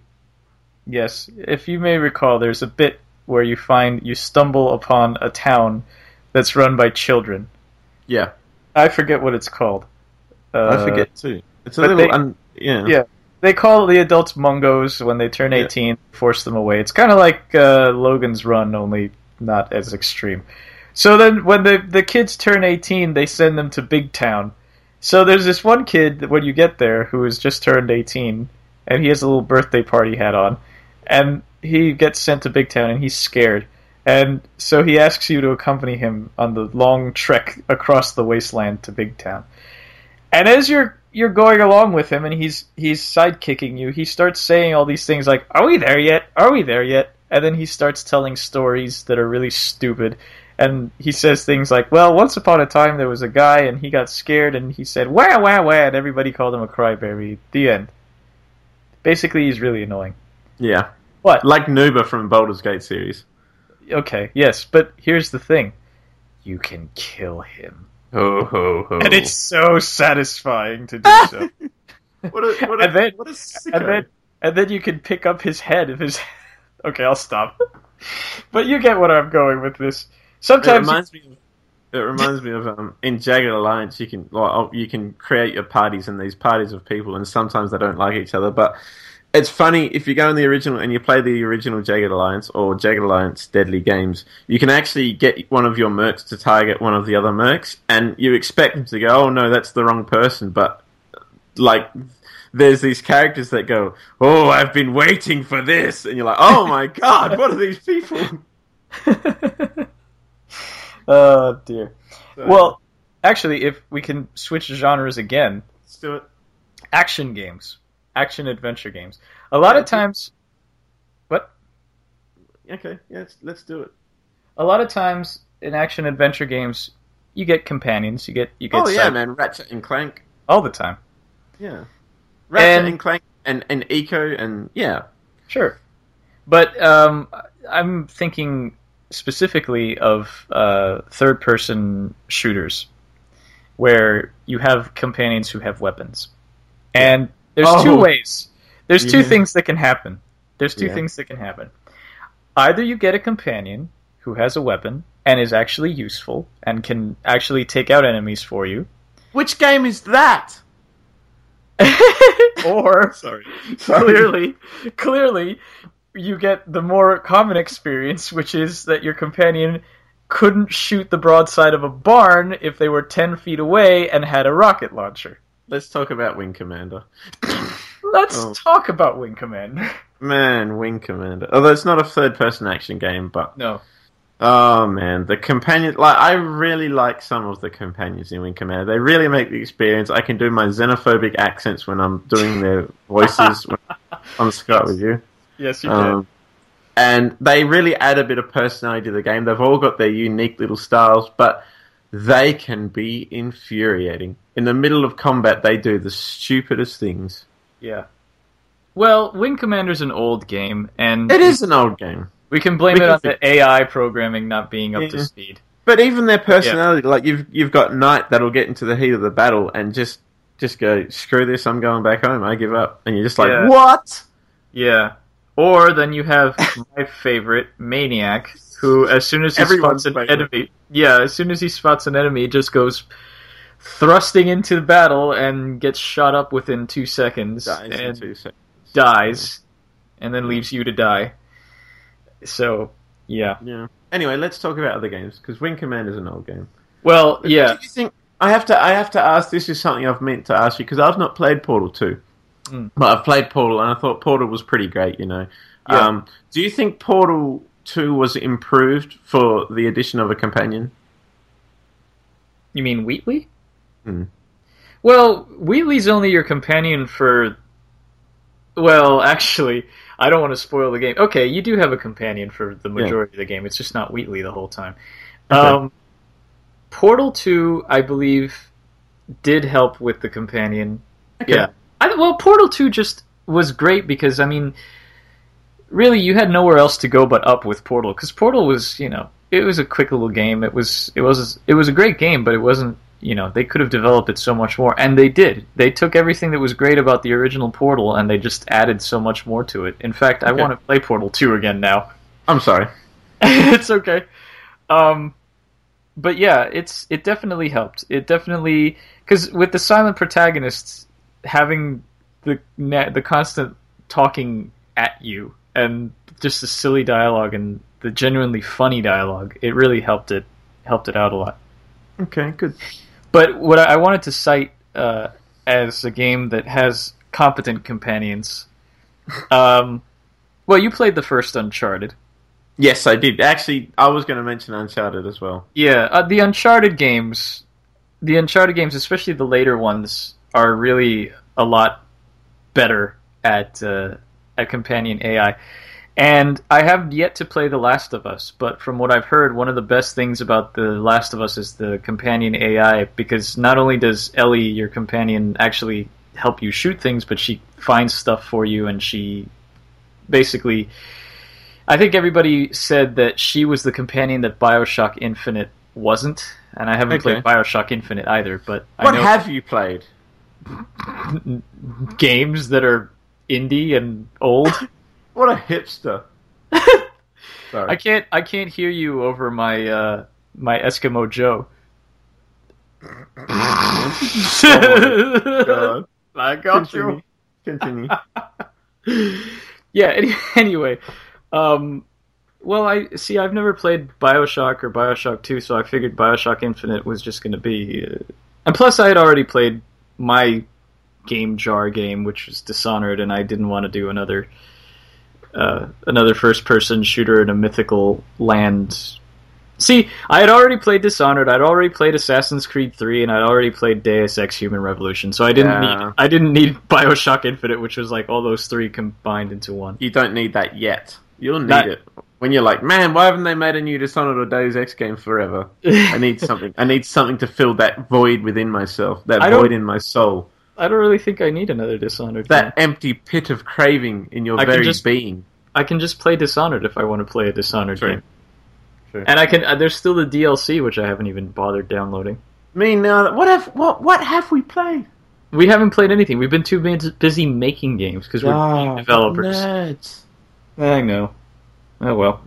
yes, if you may recall, there's a bit where you find, you stumble upon a town that's run by children. Yeah. I forget what it's called. Uh, I forget too. It's a little, they, un- yeah. Yeah. They call the adults Mungos. When they turn eighteen, yeah. force them away. It's kind of like uh, Logan's Run, only not as extreme. So then when the, the kids turn eighteen, they send them to Big Town. So there's this one kid, that when you get there, who has just turned eighteen, and he has a little birthday party hat on, and he gets sent to Big Town, and he's scared. And so he asks you to accompany him on the long trek across the wasteland to Big Town. And as you're you're going along with him, and he's he's sidekicking you, he starts saying all these things like, "Are we there yet? Are we there yet?" And then he starts telling stories that are really stupid. And he says things like, well, once upon a time there was a guy, and he got scared, and he said, wah, wah, wah, and everybody called him a crybaby. The end. Basically, he's really annoying. Yeah. What? Like Nuba from Baldur's Gate series. Okay, yes, but here's the thing. You can kill him. Ho, ho, ho. And it's so satisfying to do so. what a, what a, and then, what a sicko. And then, and then you can pick up his head if his... Okay, I'll stop. But you get what I'm going with this. Sometimes it reminds you... me of, it reminds me of um, in Jagged Alliance you can like, you can create your parties, and these parties of people, and sometimes they don't like each other, but it's funny if you go in the original and you play the original Jagged Alliance or Jagged Alliance Deadly Games, you can actually get one of your mercs to target one of the other mercs, and you expect them to go, oh no, that's the wrong person, but like there's these characters that go, oh, I've been waiting for this, and you're like, oh my god, what are these people? Oh, dear. So, well, actually, if we can switch genres again. Let's do it. Action games. Action-adventure games. A lot yeah, of times... What? Okay, yeah, let's, let's do it. A lot of times, in action-adventure games, you get companions. You get, you get oh, yeah, side- man. Ratchet and Clank. All the time. Yeah. Ratchet and, and Clank and, and eco, and yeah. Sure. But um, I'm thinking specifically of uh, third-person shooters, where you have companions who have weapons. And there's Oh. two ways. There's two Yeah. things that can happen. There's two Yeah. things that can happen. Either you get a companion who has a weapon and is actually useful and can actually take out enemies for you. Which game is that? Or Sorry. clearly, clearly, you get the more common experience, which is that your companion couldn't shoot the broadside of a barn if they were ten feet away and had a rocket launcher. Let's talk about Wing Commander. Let's Oh. talk about Wing Commander. Man, Wing Commander. Although it's not a third-person action game, but No. oh man, the companion. Like I really like some of the companions in Wing Commander. They really make the experience. I can do my xenophobic accents when I'm doing their voices when on Skype with you. Yes, you Um, and they really add a bit of personality to the game. They've all got their unique little styles, but they can be infuriating. In the middle of combat, they do the stupidest things. did. Yeah. Well, Wing Commander's an old game, and It is an old game. we can blame We it can on the A I programming not being up to Yeah. speed. But even their personality, like you've you've got Knight that'll get into the heat of the battle and just just go, screw this, I'm going back home, I give up. And you're just like, Yeah. what? Yeah. Or then you have my favorite, Maniac, who as soon as he Everyone's spots an favorite. enemy, yeah, as soon as he spots an enemy, just goes thrusting into the battle and gets shot up within two seconds Dies in and two seconds. dies, and then leaves you to die. So, yeah. Yeah. Anyway, let's talk about other games, because Wing Commander is an old game. Well, yeah. Do you think I have to? I have to ask. This is something I've meant to ask you because I've not played Portal two, Mm. but I've played Portal and I thought Portal was pretty great. You know, Yeah. um, do you think Portal two was improved for the addition of a companion? You mean Wheatley? Hmm. Well, Wheatley's only your companion for... Well, actually, I don't want to spoil the game. Okay, you do have a companion for the majority of the game. It's just not Wheatley the whole time. Okay. Um, Portal two, I believe, did help with the companion. Okay. Yeah. I, well, Portal two just was great because, I mean, really, you had nowhere else to go but up with Portal. Because Portal was, you know, it was a quick little game. It was, it was, it was a great game, but it wasn't, you know, they could have developed it so much more. And they did. They took everything that was great about the original Portal and they just added so much more to it. In fact, I Okay. want to play Portal two again now. I'm sorry. It's okay. Um, but yeah, it's it definitely helped. It definitely, because with the silent protagonists having the na- the constant talking at you and just the silly dialogue and the genuinely funny dialogue, it really helped it helped it out a lot. Okay, good. But what I I wanted to cite uh, as a game that has competent companions. Um, well, you played the first Uncharted. Yes, I did. Actually, I was going to mention Uncharted as well. Yeah, uh, the Uncharted games, the Uncharted games, especially the later ones, are really a lot better at uh, at companion A I. And I have yet to play The Last of Us, but from what I've heard, one of the best things about The Last of Us is the companion A I, because not only does Ellie, your companion, actually help you shoot things, but she finds stuff for you, and she basically... I think everybody said that she was the companion that BioShock Infinite wasn't, and I haven't Okay. played BioShock Infinite either, but What I know have you played? games that are indie and old. What a hipster. Sorry. I can't I can't hear you over my uh, my Eskimo Joe. God. I got Continue. Continue. you. Yeah. Any, anyway, um, well, I see. I've never played BioShock or BioShock Two, so I figured BioShock Infinite was just going to be. Uh, and plus, I had already played my game jar game, which was Dishonored, and I didn't want to do another uh, another first person shooter in a mythical land. See, I had already played Dishonored, I'd already played Assassin's Creed three, and I'd already played Deus Ex Human Revolution, so I didn't Yeah. need I didn't need BioShock Infinite, which was like all those three combined into one. You don't need that yet. You'll need Not- it when you're like, man, why haven't they made a new Dishonored or Deus Ex game forever? I need something. I need something to fill that void within myself, that I don't- void in my soul. I don't really think I need another Dishonored That game. empty pit of craving in your I can very just- being. I can just play Dishonored if I want to play a Dishonored True. game. True. And I can. Uh, there's still the D L C, which I haven't even bothered downloading. Me now. What have what what have we played? We haven't played anything. We've been too bu- busy making games because we're game developers. Nerds. I know. Oh well.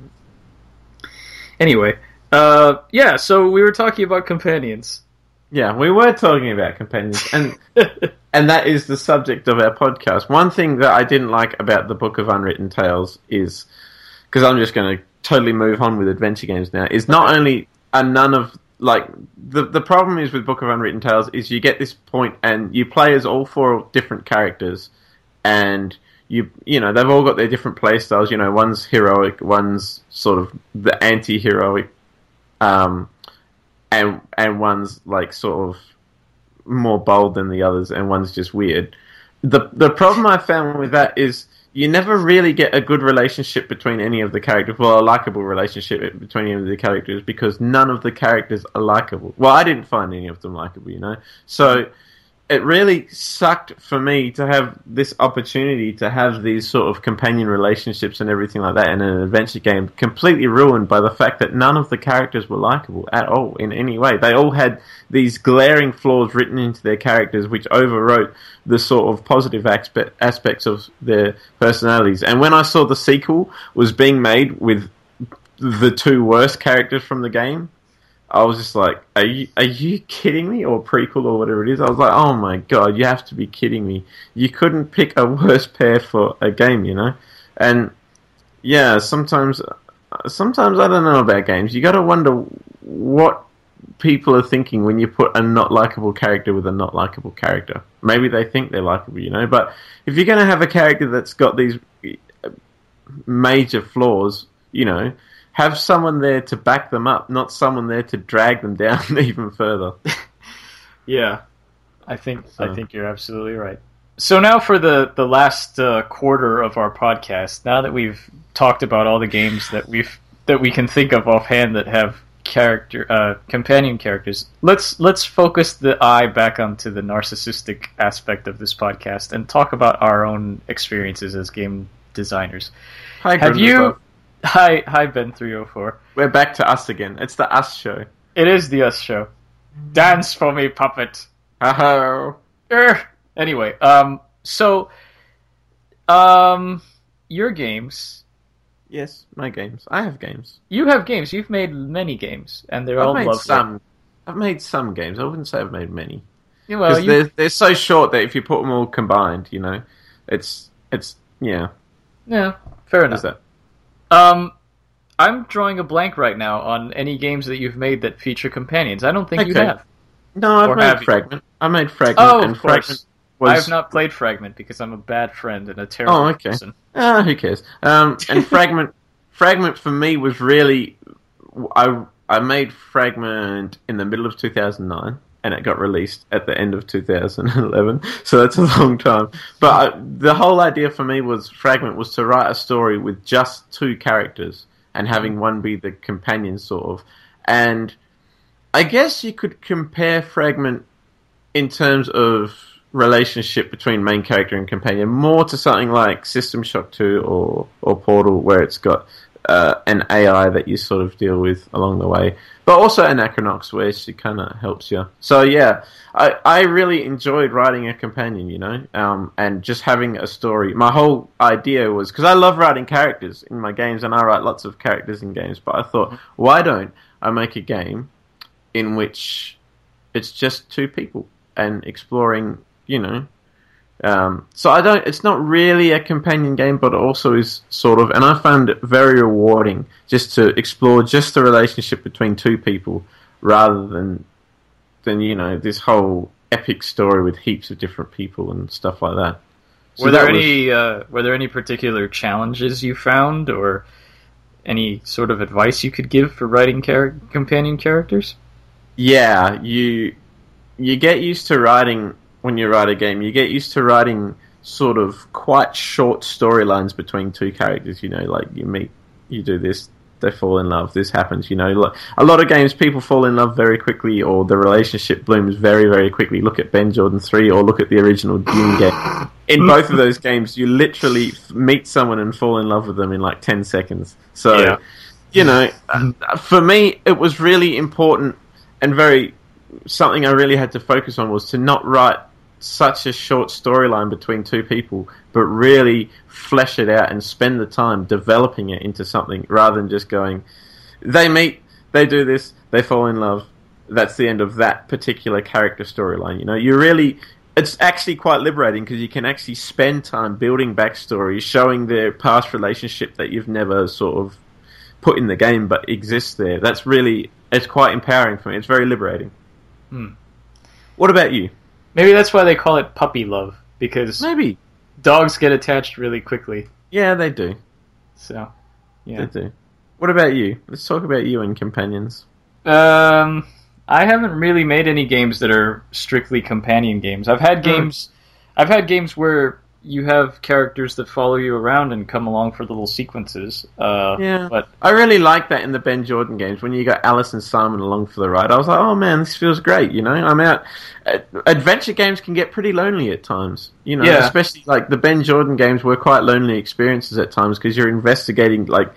Anyway, uh, yeah. So we were talking about companions. Yeah, we were talking about companions, and and that is the subject of our podcast. One thing that I didn't like about the Book of Unwritten Tales is, because I'm just going to totally move on with adventure games now, is not only are none of, like, the the problem is with Book of Unwritten Tales is you get this point and you play as all four different characters, and you you know, they've all got their different play styles. You know, one's heroic, one's sort of the anti-heroic, um... and and one's like sort of more bold than the others, and one's just weird. The the problem I found with that is you never really get a good relationship between any of the characters. Well, a likable relationship between any of the characters, because none of the characters are likable. Well, I didn't find any of them likable, you know. So it really sucked for me to have this opportunity to have these sort of companion relationships and everything like that in an adventure game completely ruined by the fact that none of the characters were likable at all in any way. They all had these glaring flaws written into their characters which overwrote the sort of positive aspe- aspects of their personalities. And when I saw the sequel was being made with the two worst characters from the game, I was just like, are you are you kidding me? Or prequel or whatever it is. I was like, oh my god, you have to be kidding me. You couldn't pick a worse pair for a game, you know? And yeah, sometimes sometimes I don't know about games. You gotta wonder what people are thinking when you put a not likable character with a not likable character. Maybe they think they're likable, you know? But if you're gonna have a character that's got these major flaws, you know, have someone there to back them up, not someone there to drag them down even further. Yeah, I think So. I think you're absolutely right. So now for the the last uh, quarter of our podcast, now that we've talked about all the games that we've that we can think of offhand that have character uh, companion characters, let's let's focus the eye back onto the narcissistic aspect of this podcast and talk about our own experiences as game designers. Hi, Have Grundlebov. you? Hi, hi, Ben three oh four. We're back to us again. It's the Us show. It is the Us show. Dance for me, puppet. Oh. Urgh. Anyway, um, so, um, your games. Yes, my games. I have games. You have games. You've made many games, and they're all I've made lovely. some. I've made some games. I wouldn't say I've made many. Yeah, well, Because you, they're, they're so short that if you put them all combined, you know, it's, it's yeah. yeah, fair Is enough. that? Um, I'm drawing a blank right now on any games that you've made that feature companions. I don't think you Okay. have. No, I've Or made have you? Fragment. I made Fragment. Oh, and of course. Fragment was... I have not played Fragment because I'm a bad friend and a terrible Oh, okay. person. Ah, who cares? Um, and Fragment, Fragment for me was really, I I made Fragment in the middle of two thousand nine, and it got released at the end of two thousand eleven. So that's a long time. But I, the whole idea for me was Fragment was to write a story with just two characters and having one be the companion, sort of. And I guess you could compare Fragment in terms of relationship between main character and companion more to something like System Shock two or, or Portal, where it's got uh, an A I that you sort of deal with along the way, but also Anachronox, where she kind of helps you. So yeah, I, I really enjoyed writing a companion, you know, um, and just having a story. My whole idea was, because I love writing characters in my games, and I write lots of characters in games, but I thought, why don't I make a game in which it's just two people and exploring, you know. Um, so I don't. It's not really a companion game, but it also is sort of. And I found it very rewarding just to explore just the relationship between two people, rather than than you know this whole epic story with heaps of different people and stuff like that. So were there that was- any uh, were there any particular challenges you found, or any sort of advice you could give for writing char- companion characters? Yeah, you you get used to writing. When you write a game, you get used to writing sort of quite short storylines between two characters. You know, like you meet, you do this, they fall in love. This happens, you know. Like, a lot of games, people fall in love very quickly, or the relationship blooms very, very quickly. Look at Ben Jordan three, or look at the original Dune game. In both of those games, you literally meet someone and fall in love with them in like ten seconds. So, Yeah. you know, for me, it was really important and very something I really had to focus on was to not write such a short storyline between two people, but really flesh it out and spend the time developing it into something rather than just going, they meet, they do this, they fall in love. That's the end of that particular character storyline. You know, you really, it's actually quite liberating because you can actually spend time building backstory, showing their past relationship that you've never sort of put in the game but exists there. That's really, it's quite empowering for me. It's very liberating. Hmm. What about you? Maybe that's why they call it puppy love, because Maybe. dogs get attached really quickly. Yeah, they do. So, yeah. They do. What about you? Let's talk about you and companions. Um, I haven't really made any games that are strictly companion games. I've had games, I've had games where you have characters that follow you around and come along for little sequences. Uh, Yeah. but I really like that in the Ben Jordan games when you got Alice and Simon along for the ride. I was like, oh man, this feels great, you know? I'm out. Uh, adventure games can get pretty lonely at times, you know? Yeah. Especially like the Ben Jordan games were quite lonely experiences at times because you're investigating like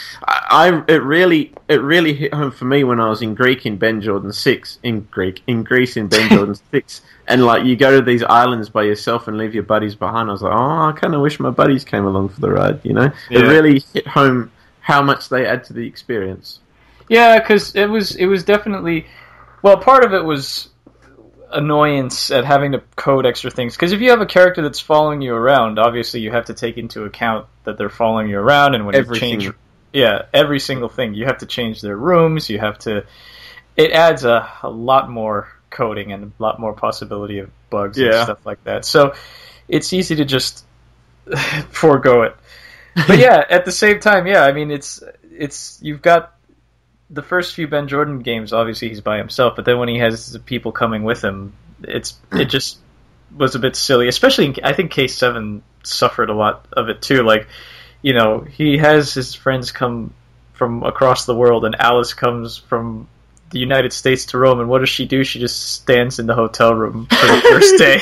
I, I it really it really hit home for me when I was in Greek in Ben Jordan six in Greek in Greece in Ben Jordan six, and like you go to these islands by yourself and leave your buddies behind. I was like, oh, I kind of wish my buddies came along for the ride. You know, Yeah. it really hit home how much they add to the experience. yeah, because it was it was definitely, well, part of it was annoyance at having to code extra things. Because if you have a character that's following you around, obviously you have to take into account that they're following you around, and when Everything. you change, yeah, every single thing, you have to change their rooms. You have to. It adds a, a lot more coding and a lot more possibility of bugs and Yeah. stuff like that. So it's easy to just forego it. But yeah, at the same time, yeah, I mean, it's it's you've got the first few Ben Jordan games. Obviously, he's by himself, but then when he has people coming with him, it's it just was a bit silly. Especially, in, I think K seven suffered a lot of it too. Like, you know, he has his friends come from across the world, and Alice comes from the United States to Rome, and what does she do? She just stands in the hotel room for the first day.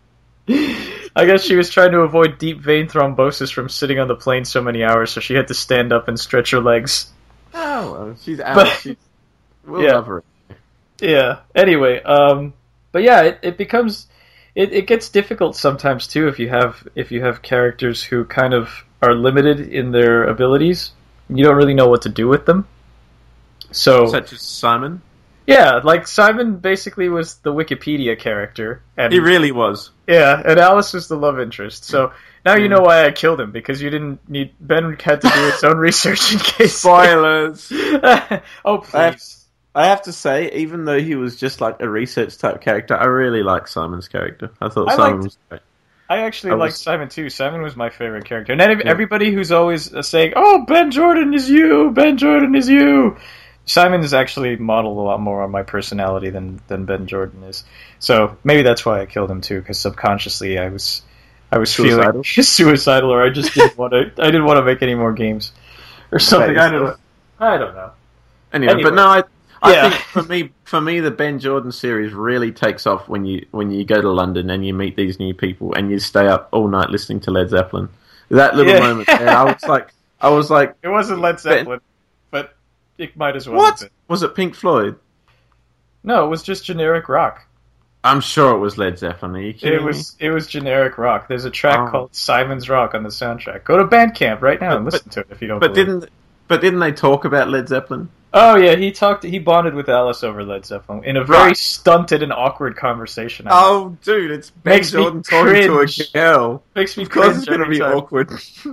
I guess she was trying to avoid deep vein thrombosis from sitting on the plane so many hours, so she had to stand up and stretch her legs. Oh, well, she's out. But- she's, we'll Yeah. love her. Yeah. Anyway, um, but yeah, it, it becomes it, it gets difficult sometimes too if you have if you have characters who kind of are limited in their abilities. You don't really know what to do with them. So Such as Simon. yeah, like Simon basically was the Wikipedia character, and He really was. yeah, and Alice was the love interest. So now you know why I killed him, because you didn't need Ben had to do his own research in case. Spoilers. Oh please. I have, I have to say, even though he was just like a research type character, I really liked Simon's character. I thought I Simon liked- was great. I actually I liked was- Simon too. Simon was my favorite character. And then everybody who's always uh, saying, "Oh, Ben Jordan is you. Ben Jordan is you." Simon is actually modeled a lot more on my personality than, than Ben Jordan is. So maybe that's why I killed him too, because subconsciously I was I was Suicidal? feeling suicidal, or I just didn't want to. I didn't want to make any more games or something. I don't know. I don't know. Anyway, Anyway. but no, I, I Yeah. think for me, for me, the Ben Jordan series really takes off when you when you go to London and you meet these new people and you stay up all night listening to Led Zeppelin. That little Yeah. moment there, I was like, I was like, It wasn't Led Zeppelin, but it might as well what have been. was it? Pink Floyd? No, it was just generic rock. I'm sure it was Led Zeppelin. Are you kidding It was it was generic rock. There's a track Oh. called Simon's Rock on the soundtrack. Go to Bandcamp right now and But- listen to it if you don't. me? But believe. didn't but didn't they talk about Led Zeppelin? Oh yeah, he talked. He bonded with Alice over Led Zeppelin in a very Right. stunted and awkward conversation. I know. Oh, dude, it's Ben Makes me Jordan talking to cringe. a girl. Makes me Of course, it's cringe going to every be time. awkward.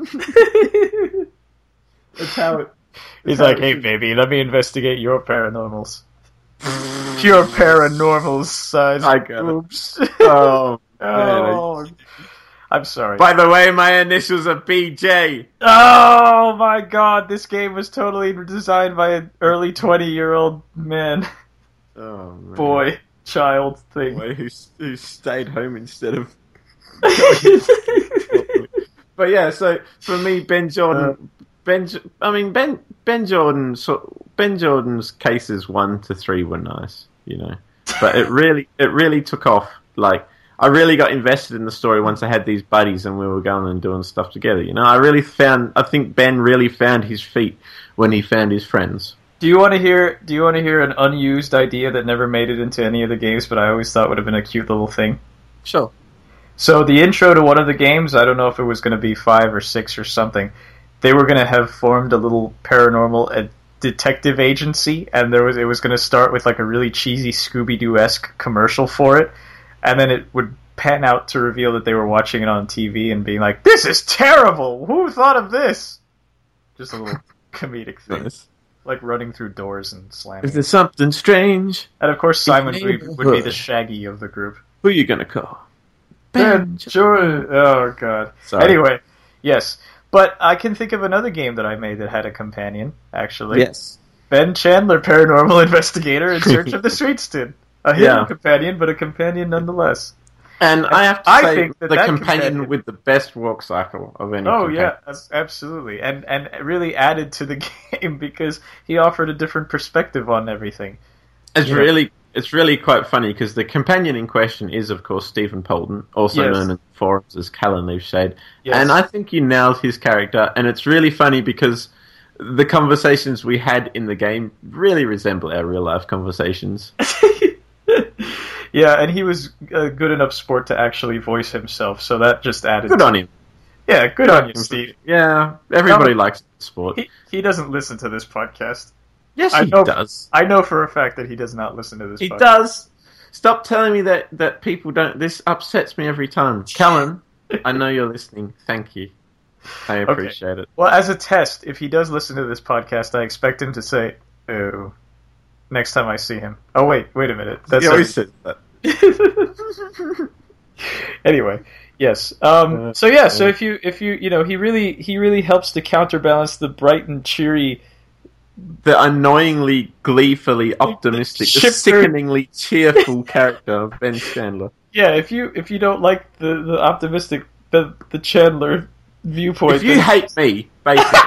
That's how it. He's that's how like, it "Hey, is. baby, let me investigate your paranormals. Your paranormals size I got it. boobs." Oh, Oh, I'm sorry. by the way, my initials are B J. Oh my god, this game was totally designed by an early twenty-year-old man, Oh, man. boy, child thing. Boy who, who stayed home instead of. But yeah, so for me, Ben Jordan, Ben. I mean, Ben. Ben Jordan. So Ben Jordan's cases one to three were nice, you know, but it really, it really took off. Like, I really got invested in the story once I had these buddies and we were going and doing stuff together. You know, I really found. I think Ben really found his feet when he found his friends. Do you want to hear? Do you want to hear an unused idea that never made it into any of the games, but I always thought would have been a cute little thing? Sure. So the intro to one of the games, I don't know if it was going to be five or six or something. They were going to have formed a little paranormal uh, detective agency, and there was it was going to start with like a really cheesy Scooby-Doo-esque commercial for it, and then it would pan out to reveal that they were watching it on T V and being like, "This is terrible! Who thought of this?" Just a little comedic thing. Nice. Like running through doors and slamming. Is there something strange? And of course Simon It's would, would be the Shaggy of the group. Who are you going to call? Ben Jordan. Oh, God. Sorry. Anyway, yes. But I can think of another game that I made that had a companion, actually. Yes. Ben Chandler, paranormal investigator in search of the Streetston. A hidden Yeah. companion, but a companion nonetheless. And I have to I say, think that the that companion, companion- with the best walk cycle of any Oh, companion. yeah, ab- absolutely. And and it really added to the game because he offered a different perspective on everything. It's Yeah. really, it's really quite funny because the companion in question is, of course, Stephen Polden, also Yes. known in forums as Callan Leafshade. Yes. And I think you nailed his character, and it's really funny because the conversations we had in the game really resemble our real life conversations. Yeah, and he was a good enough sport to actually voice himself, so that just added... Good on him. Yeah, good on you, Steve. Yeah, everybody No. likes sport. He, he doesn't listen to this podcast. Yes, I he know- does. I know for a fact that he does not listen to this He podcast. does. Stop telling me that, that people don't... This upsets me every time. Callan, I know you're listening. Thank you. I appreciate it. Well, as a test, if he does listen to this podcast, I expect him to say, "Oh," next time I see him. Oh, wait, wait a minute. That's He always says that. Anyway, yes. Um, Uh, so yeah, so if you if you you know he really he really helps to counterbalance the bright and cheery. The annoyingly, gleefully optimistic, the Shifter- sickeningly cheerful character of Ben Chandler. Yeah, if you if you don't like the, the optimistic the the Chandler viewpoint, If you then- hate me, basically,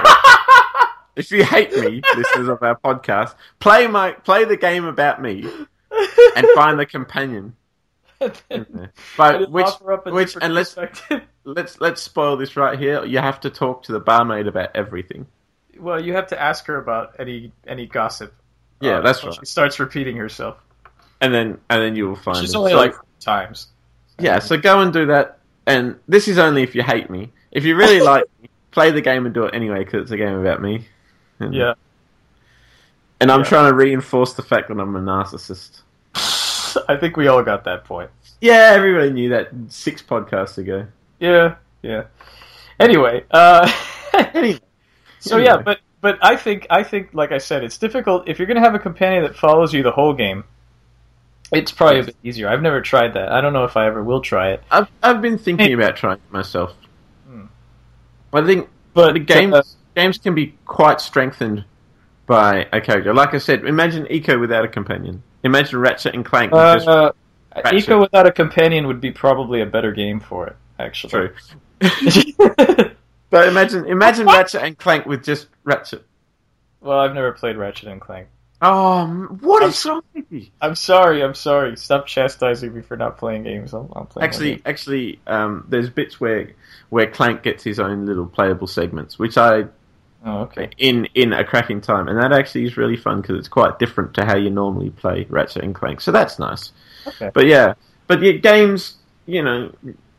if you hate me, listeners of our podcast, play my play the game about me and find the companion. and then- and But which offer up a which different and let's perspective. let's let's spoil this right here. You have to talk to the barmaid about everything. Well, you have to ask her about any any gossip. Yeah, uh, that's when right. She starts repeating herself. And then and then you will find. She's it. only So- like times. yeah. So go and do that. And this is only if you hate me. If you really like me, play the game and do it anyway because it's a game about me. And, Yeah. And I'm Yeah. trying to reinforce the fact that I'm a narcissist. I think we all got that point. Yeah, everybody knew that six podcasts ago. Yeah, yeah. Anyway, uh, Anyway, so yeah, anyway. but but I think I think like I said, it's difficult if you're going to have a companion that follows you the whole game. It's probably a bit easier. I've never tried that. I don't know if I ever will try it. I've I've been thinking about trying it myself. Hmm. I think But the games uh, games can be quite strengthened by a character. Like I said, imagine Eco without a companion. Imagine Ratchet and Clank with just uh, Ratchet. Eco without a companion would be probably a better game for it. Actually, True. But imagine imagine Ratchet and Clank with just Ratchet. Well, I've never played Ratchet and Clank. Oh, what I'm is wrong with you? I'm sorry. I'm sorry. Stop chastising me for not playing games. I'm, I'm playing. Actually, games. actually, um, there's bits where where Clank gets his own little playable segments, which I Oh, okay. in in a cracking time, and that actually is really fun because it's quite different to how you normally play Ratchet and Clank. So that's nice. Okay. But yeah, but yeah, games, you know,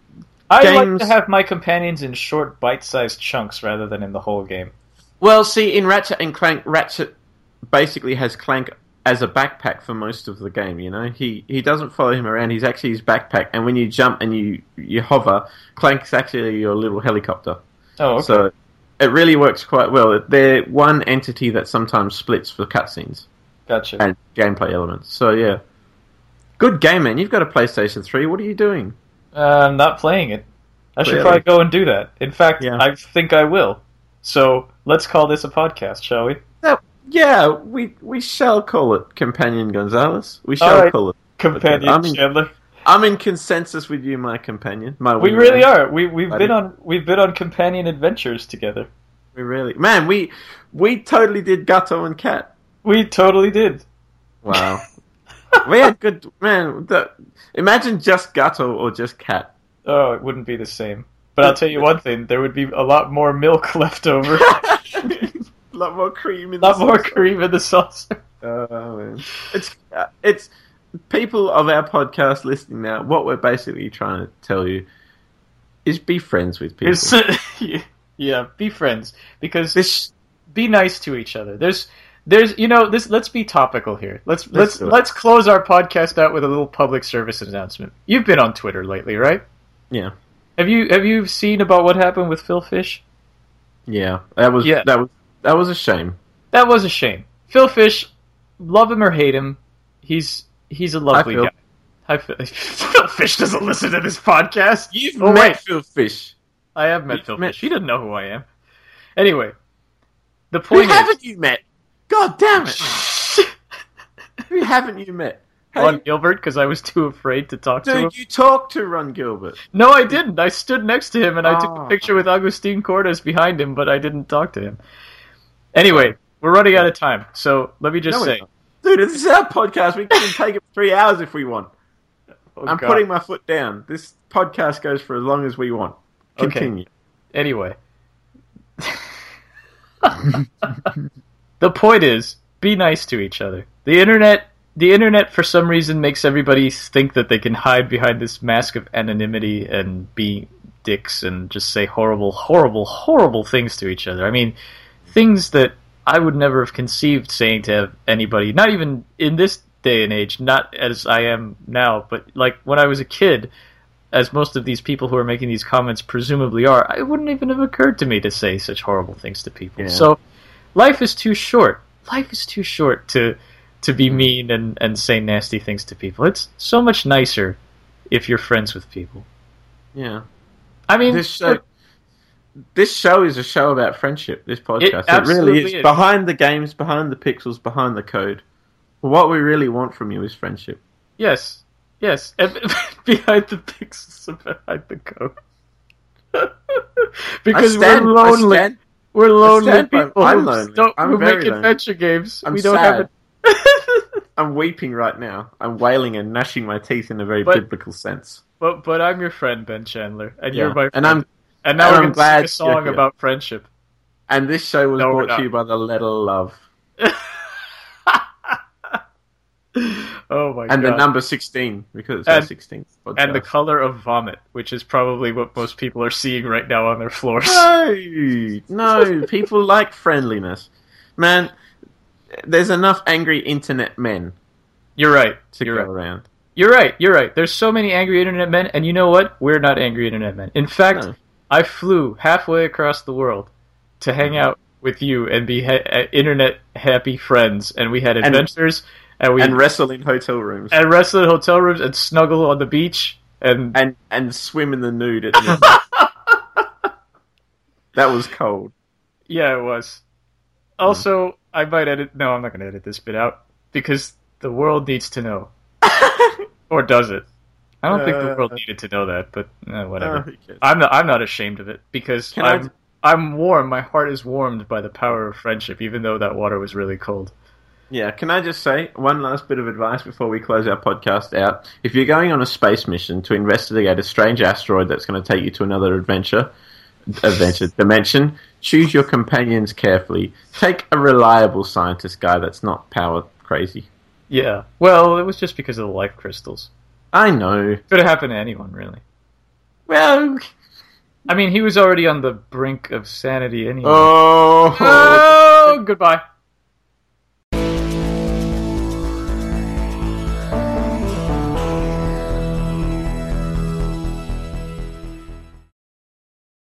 I like games- to have my companions in short, bite-sized chunks rather than in the whole game. well, see, in Ratchet and Clank, Ratchet basically has Clank as a backpack for most of the game. You know, he he doesn't follow him around. He's actually his backpack, and when you jump and you you hover, Clank's actually your little helicopter. Oh, okay. So it really works quite well. They're one entity that sometimes splits for cutscenes Gotcha. and gameplay elements. So yeah, good game, man. You've got a PlayStation three. What are you doing? Uh, I'm not playing it. I should Really? probably go and do that. In fact, Yeah. I think I will. So let's call this a podcast, shall we? No, yeah, we we shall call it Companion Gonzalez. We shall All right. call it. Companion I'm in- Chandler. I'm in consensus with you, my companion. My We wingman. really are. We we've Buddy. been on we've been on companion adventures together. We really, man, we we totally did Gutto and Cat. We totally did. Wow. We had good, man. The, imagine just Gutto or just Cat. Oh, it wouldn't be the same. But I'll tell you one thing: there would be a lot more milk left over. A lot more cream in a lot the more saucer. cream in the saucer. Oh man, it's uh, it's people of our podcast listening now. What we're basically trying to tell you is be friends with people. It's- yeah, be friends because This be nice to each other. There's, there's, you know, this. Let's be topical here. Let's Let's let's do it. let's close our podcast out with a little public service announcement. You've been on Twitter lately, right? yeah Have you have you seen about what happened with Phil Fish? yeah that was Yeah. that was that was a shame. That was a shame. Phil Fish, love him or hate him, he's he's a lovely Phil. guy. Hi, Phil. Phil Fish doesn't listen to this podcast. You've Oh, met wait. Phil Fish. I have met You've Phil met- Fish. He doesn't know who I am. Anyway, the Who point is, haven't you met? God damn it! Who haven't you met? Hey, Ron Gilbert, because I was too afraid to talk to him. dude, you talked to Ron Gilbert. No, I didn't. I stood next to him and I took Oh. a picture with Agustin Cordes behind him, but I didn't talk to him. Anyway, we're running out of time, so let me just No, we're say. not. Dude, this is our podcast. We can take it for three hours if we want. Oh, I'm God. putting my foot down. This podcast goes for as long as we want. Okay. Continue. Anyway. The point is, be nice to each other. The internet, the internet for some reason makes everybody think that they can hide behind this mask of anonymity and be dicks and just say horrible, horrible, horrible things to each other. I mean, things that I would never have conceived saying to anybody, not even in this day and age, not as I am now, but like when I was a kid, as most of these people who are making these comments presumably are, it wouldn't even have occurred to me to say such horrible things to people. Yeah. So, life is too short. Life is too short to to be mean and, and say nasty things to people. It's so much nicer if you're friends with people. Yeah. I mean, This show, this show is a show about friendship, this podcast. It, really absolutely is. is. Behind the games, behind the pixels, behind the code. What we really want from you is friendship. yes, yes, and behind the pixels and behind the code. Because I stand- we're lonely. I stand- We're lonely stand by- people I'm who, lonely. don't, I'm who very make lonely. adventure games. I'm we don't sad. have it. I'm weeping right now. I'm wailing and gnashing my teeth in a very But- biblical sense. But but I'm your friend, Ben Chandler, and Yeah. you're my friend. And I'm and now and we're I'm going to glad sing a song you're here. about friendship. and this show was No, we're brought not. to you by the letter love Oh my and god! the number sixteen because it's And- our sixteenth podcast. and the color of vomit, which is probably what most people are seeing right now on their floors. No, no, people like friendliness. Man, there's enough angry internet men You're right. to You're go right. around. You're right. You're right. There's so many angry internet men, and you know what? We're not angry internet men. In fact, No. I flew halfway across the world to hang out with you and be ha- uh, internet happy friends, and we had adventures, and, we And wrestle in hotel rooms. and wrestle in hotel rooms and snuggle on the beach, and and and swim in the nude at midnight. That was cold. yeah, it was. Also, I might edit. No, I'm not going to edit this bit out because the world needs to know, or does it? I don't think the Uh, world needed to know that, but eh, whatever. Oh, who cares? I'm not. I'm not ashamed of it because Can I- I'm. I'm warm. My heart is warmed by the power of friendship, even though that water was really cold. Yeah, can I just say one last bit of advice before we close our podcast out? If you're going on a space mission to investigate a strange asteroid that's going to take you to another adventure, adventure dimension, choose your companions carefully. Take a reliable scientist guy that's not power crazy. Yeah. Well, it was just because of the life crystals. I know. Could have happened to anyone, really. Well, I mean, he was already on the brink of sanity anyway. oh, Oh, goodbye.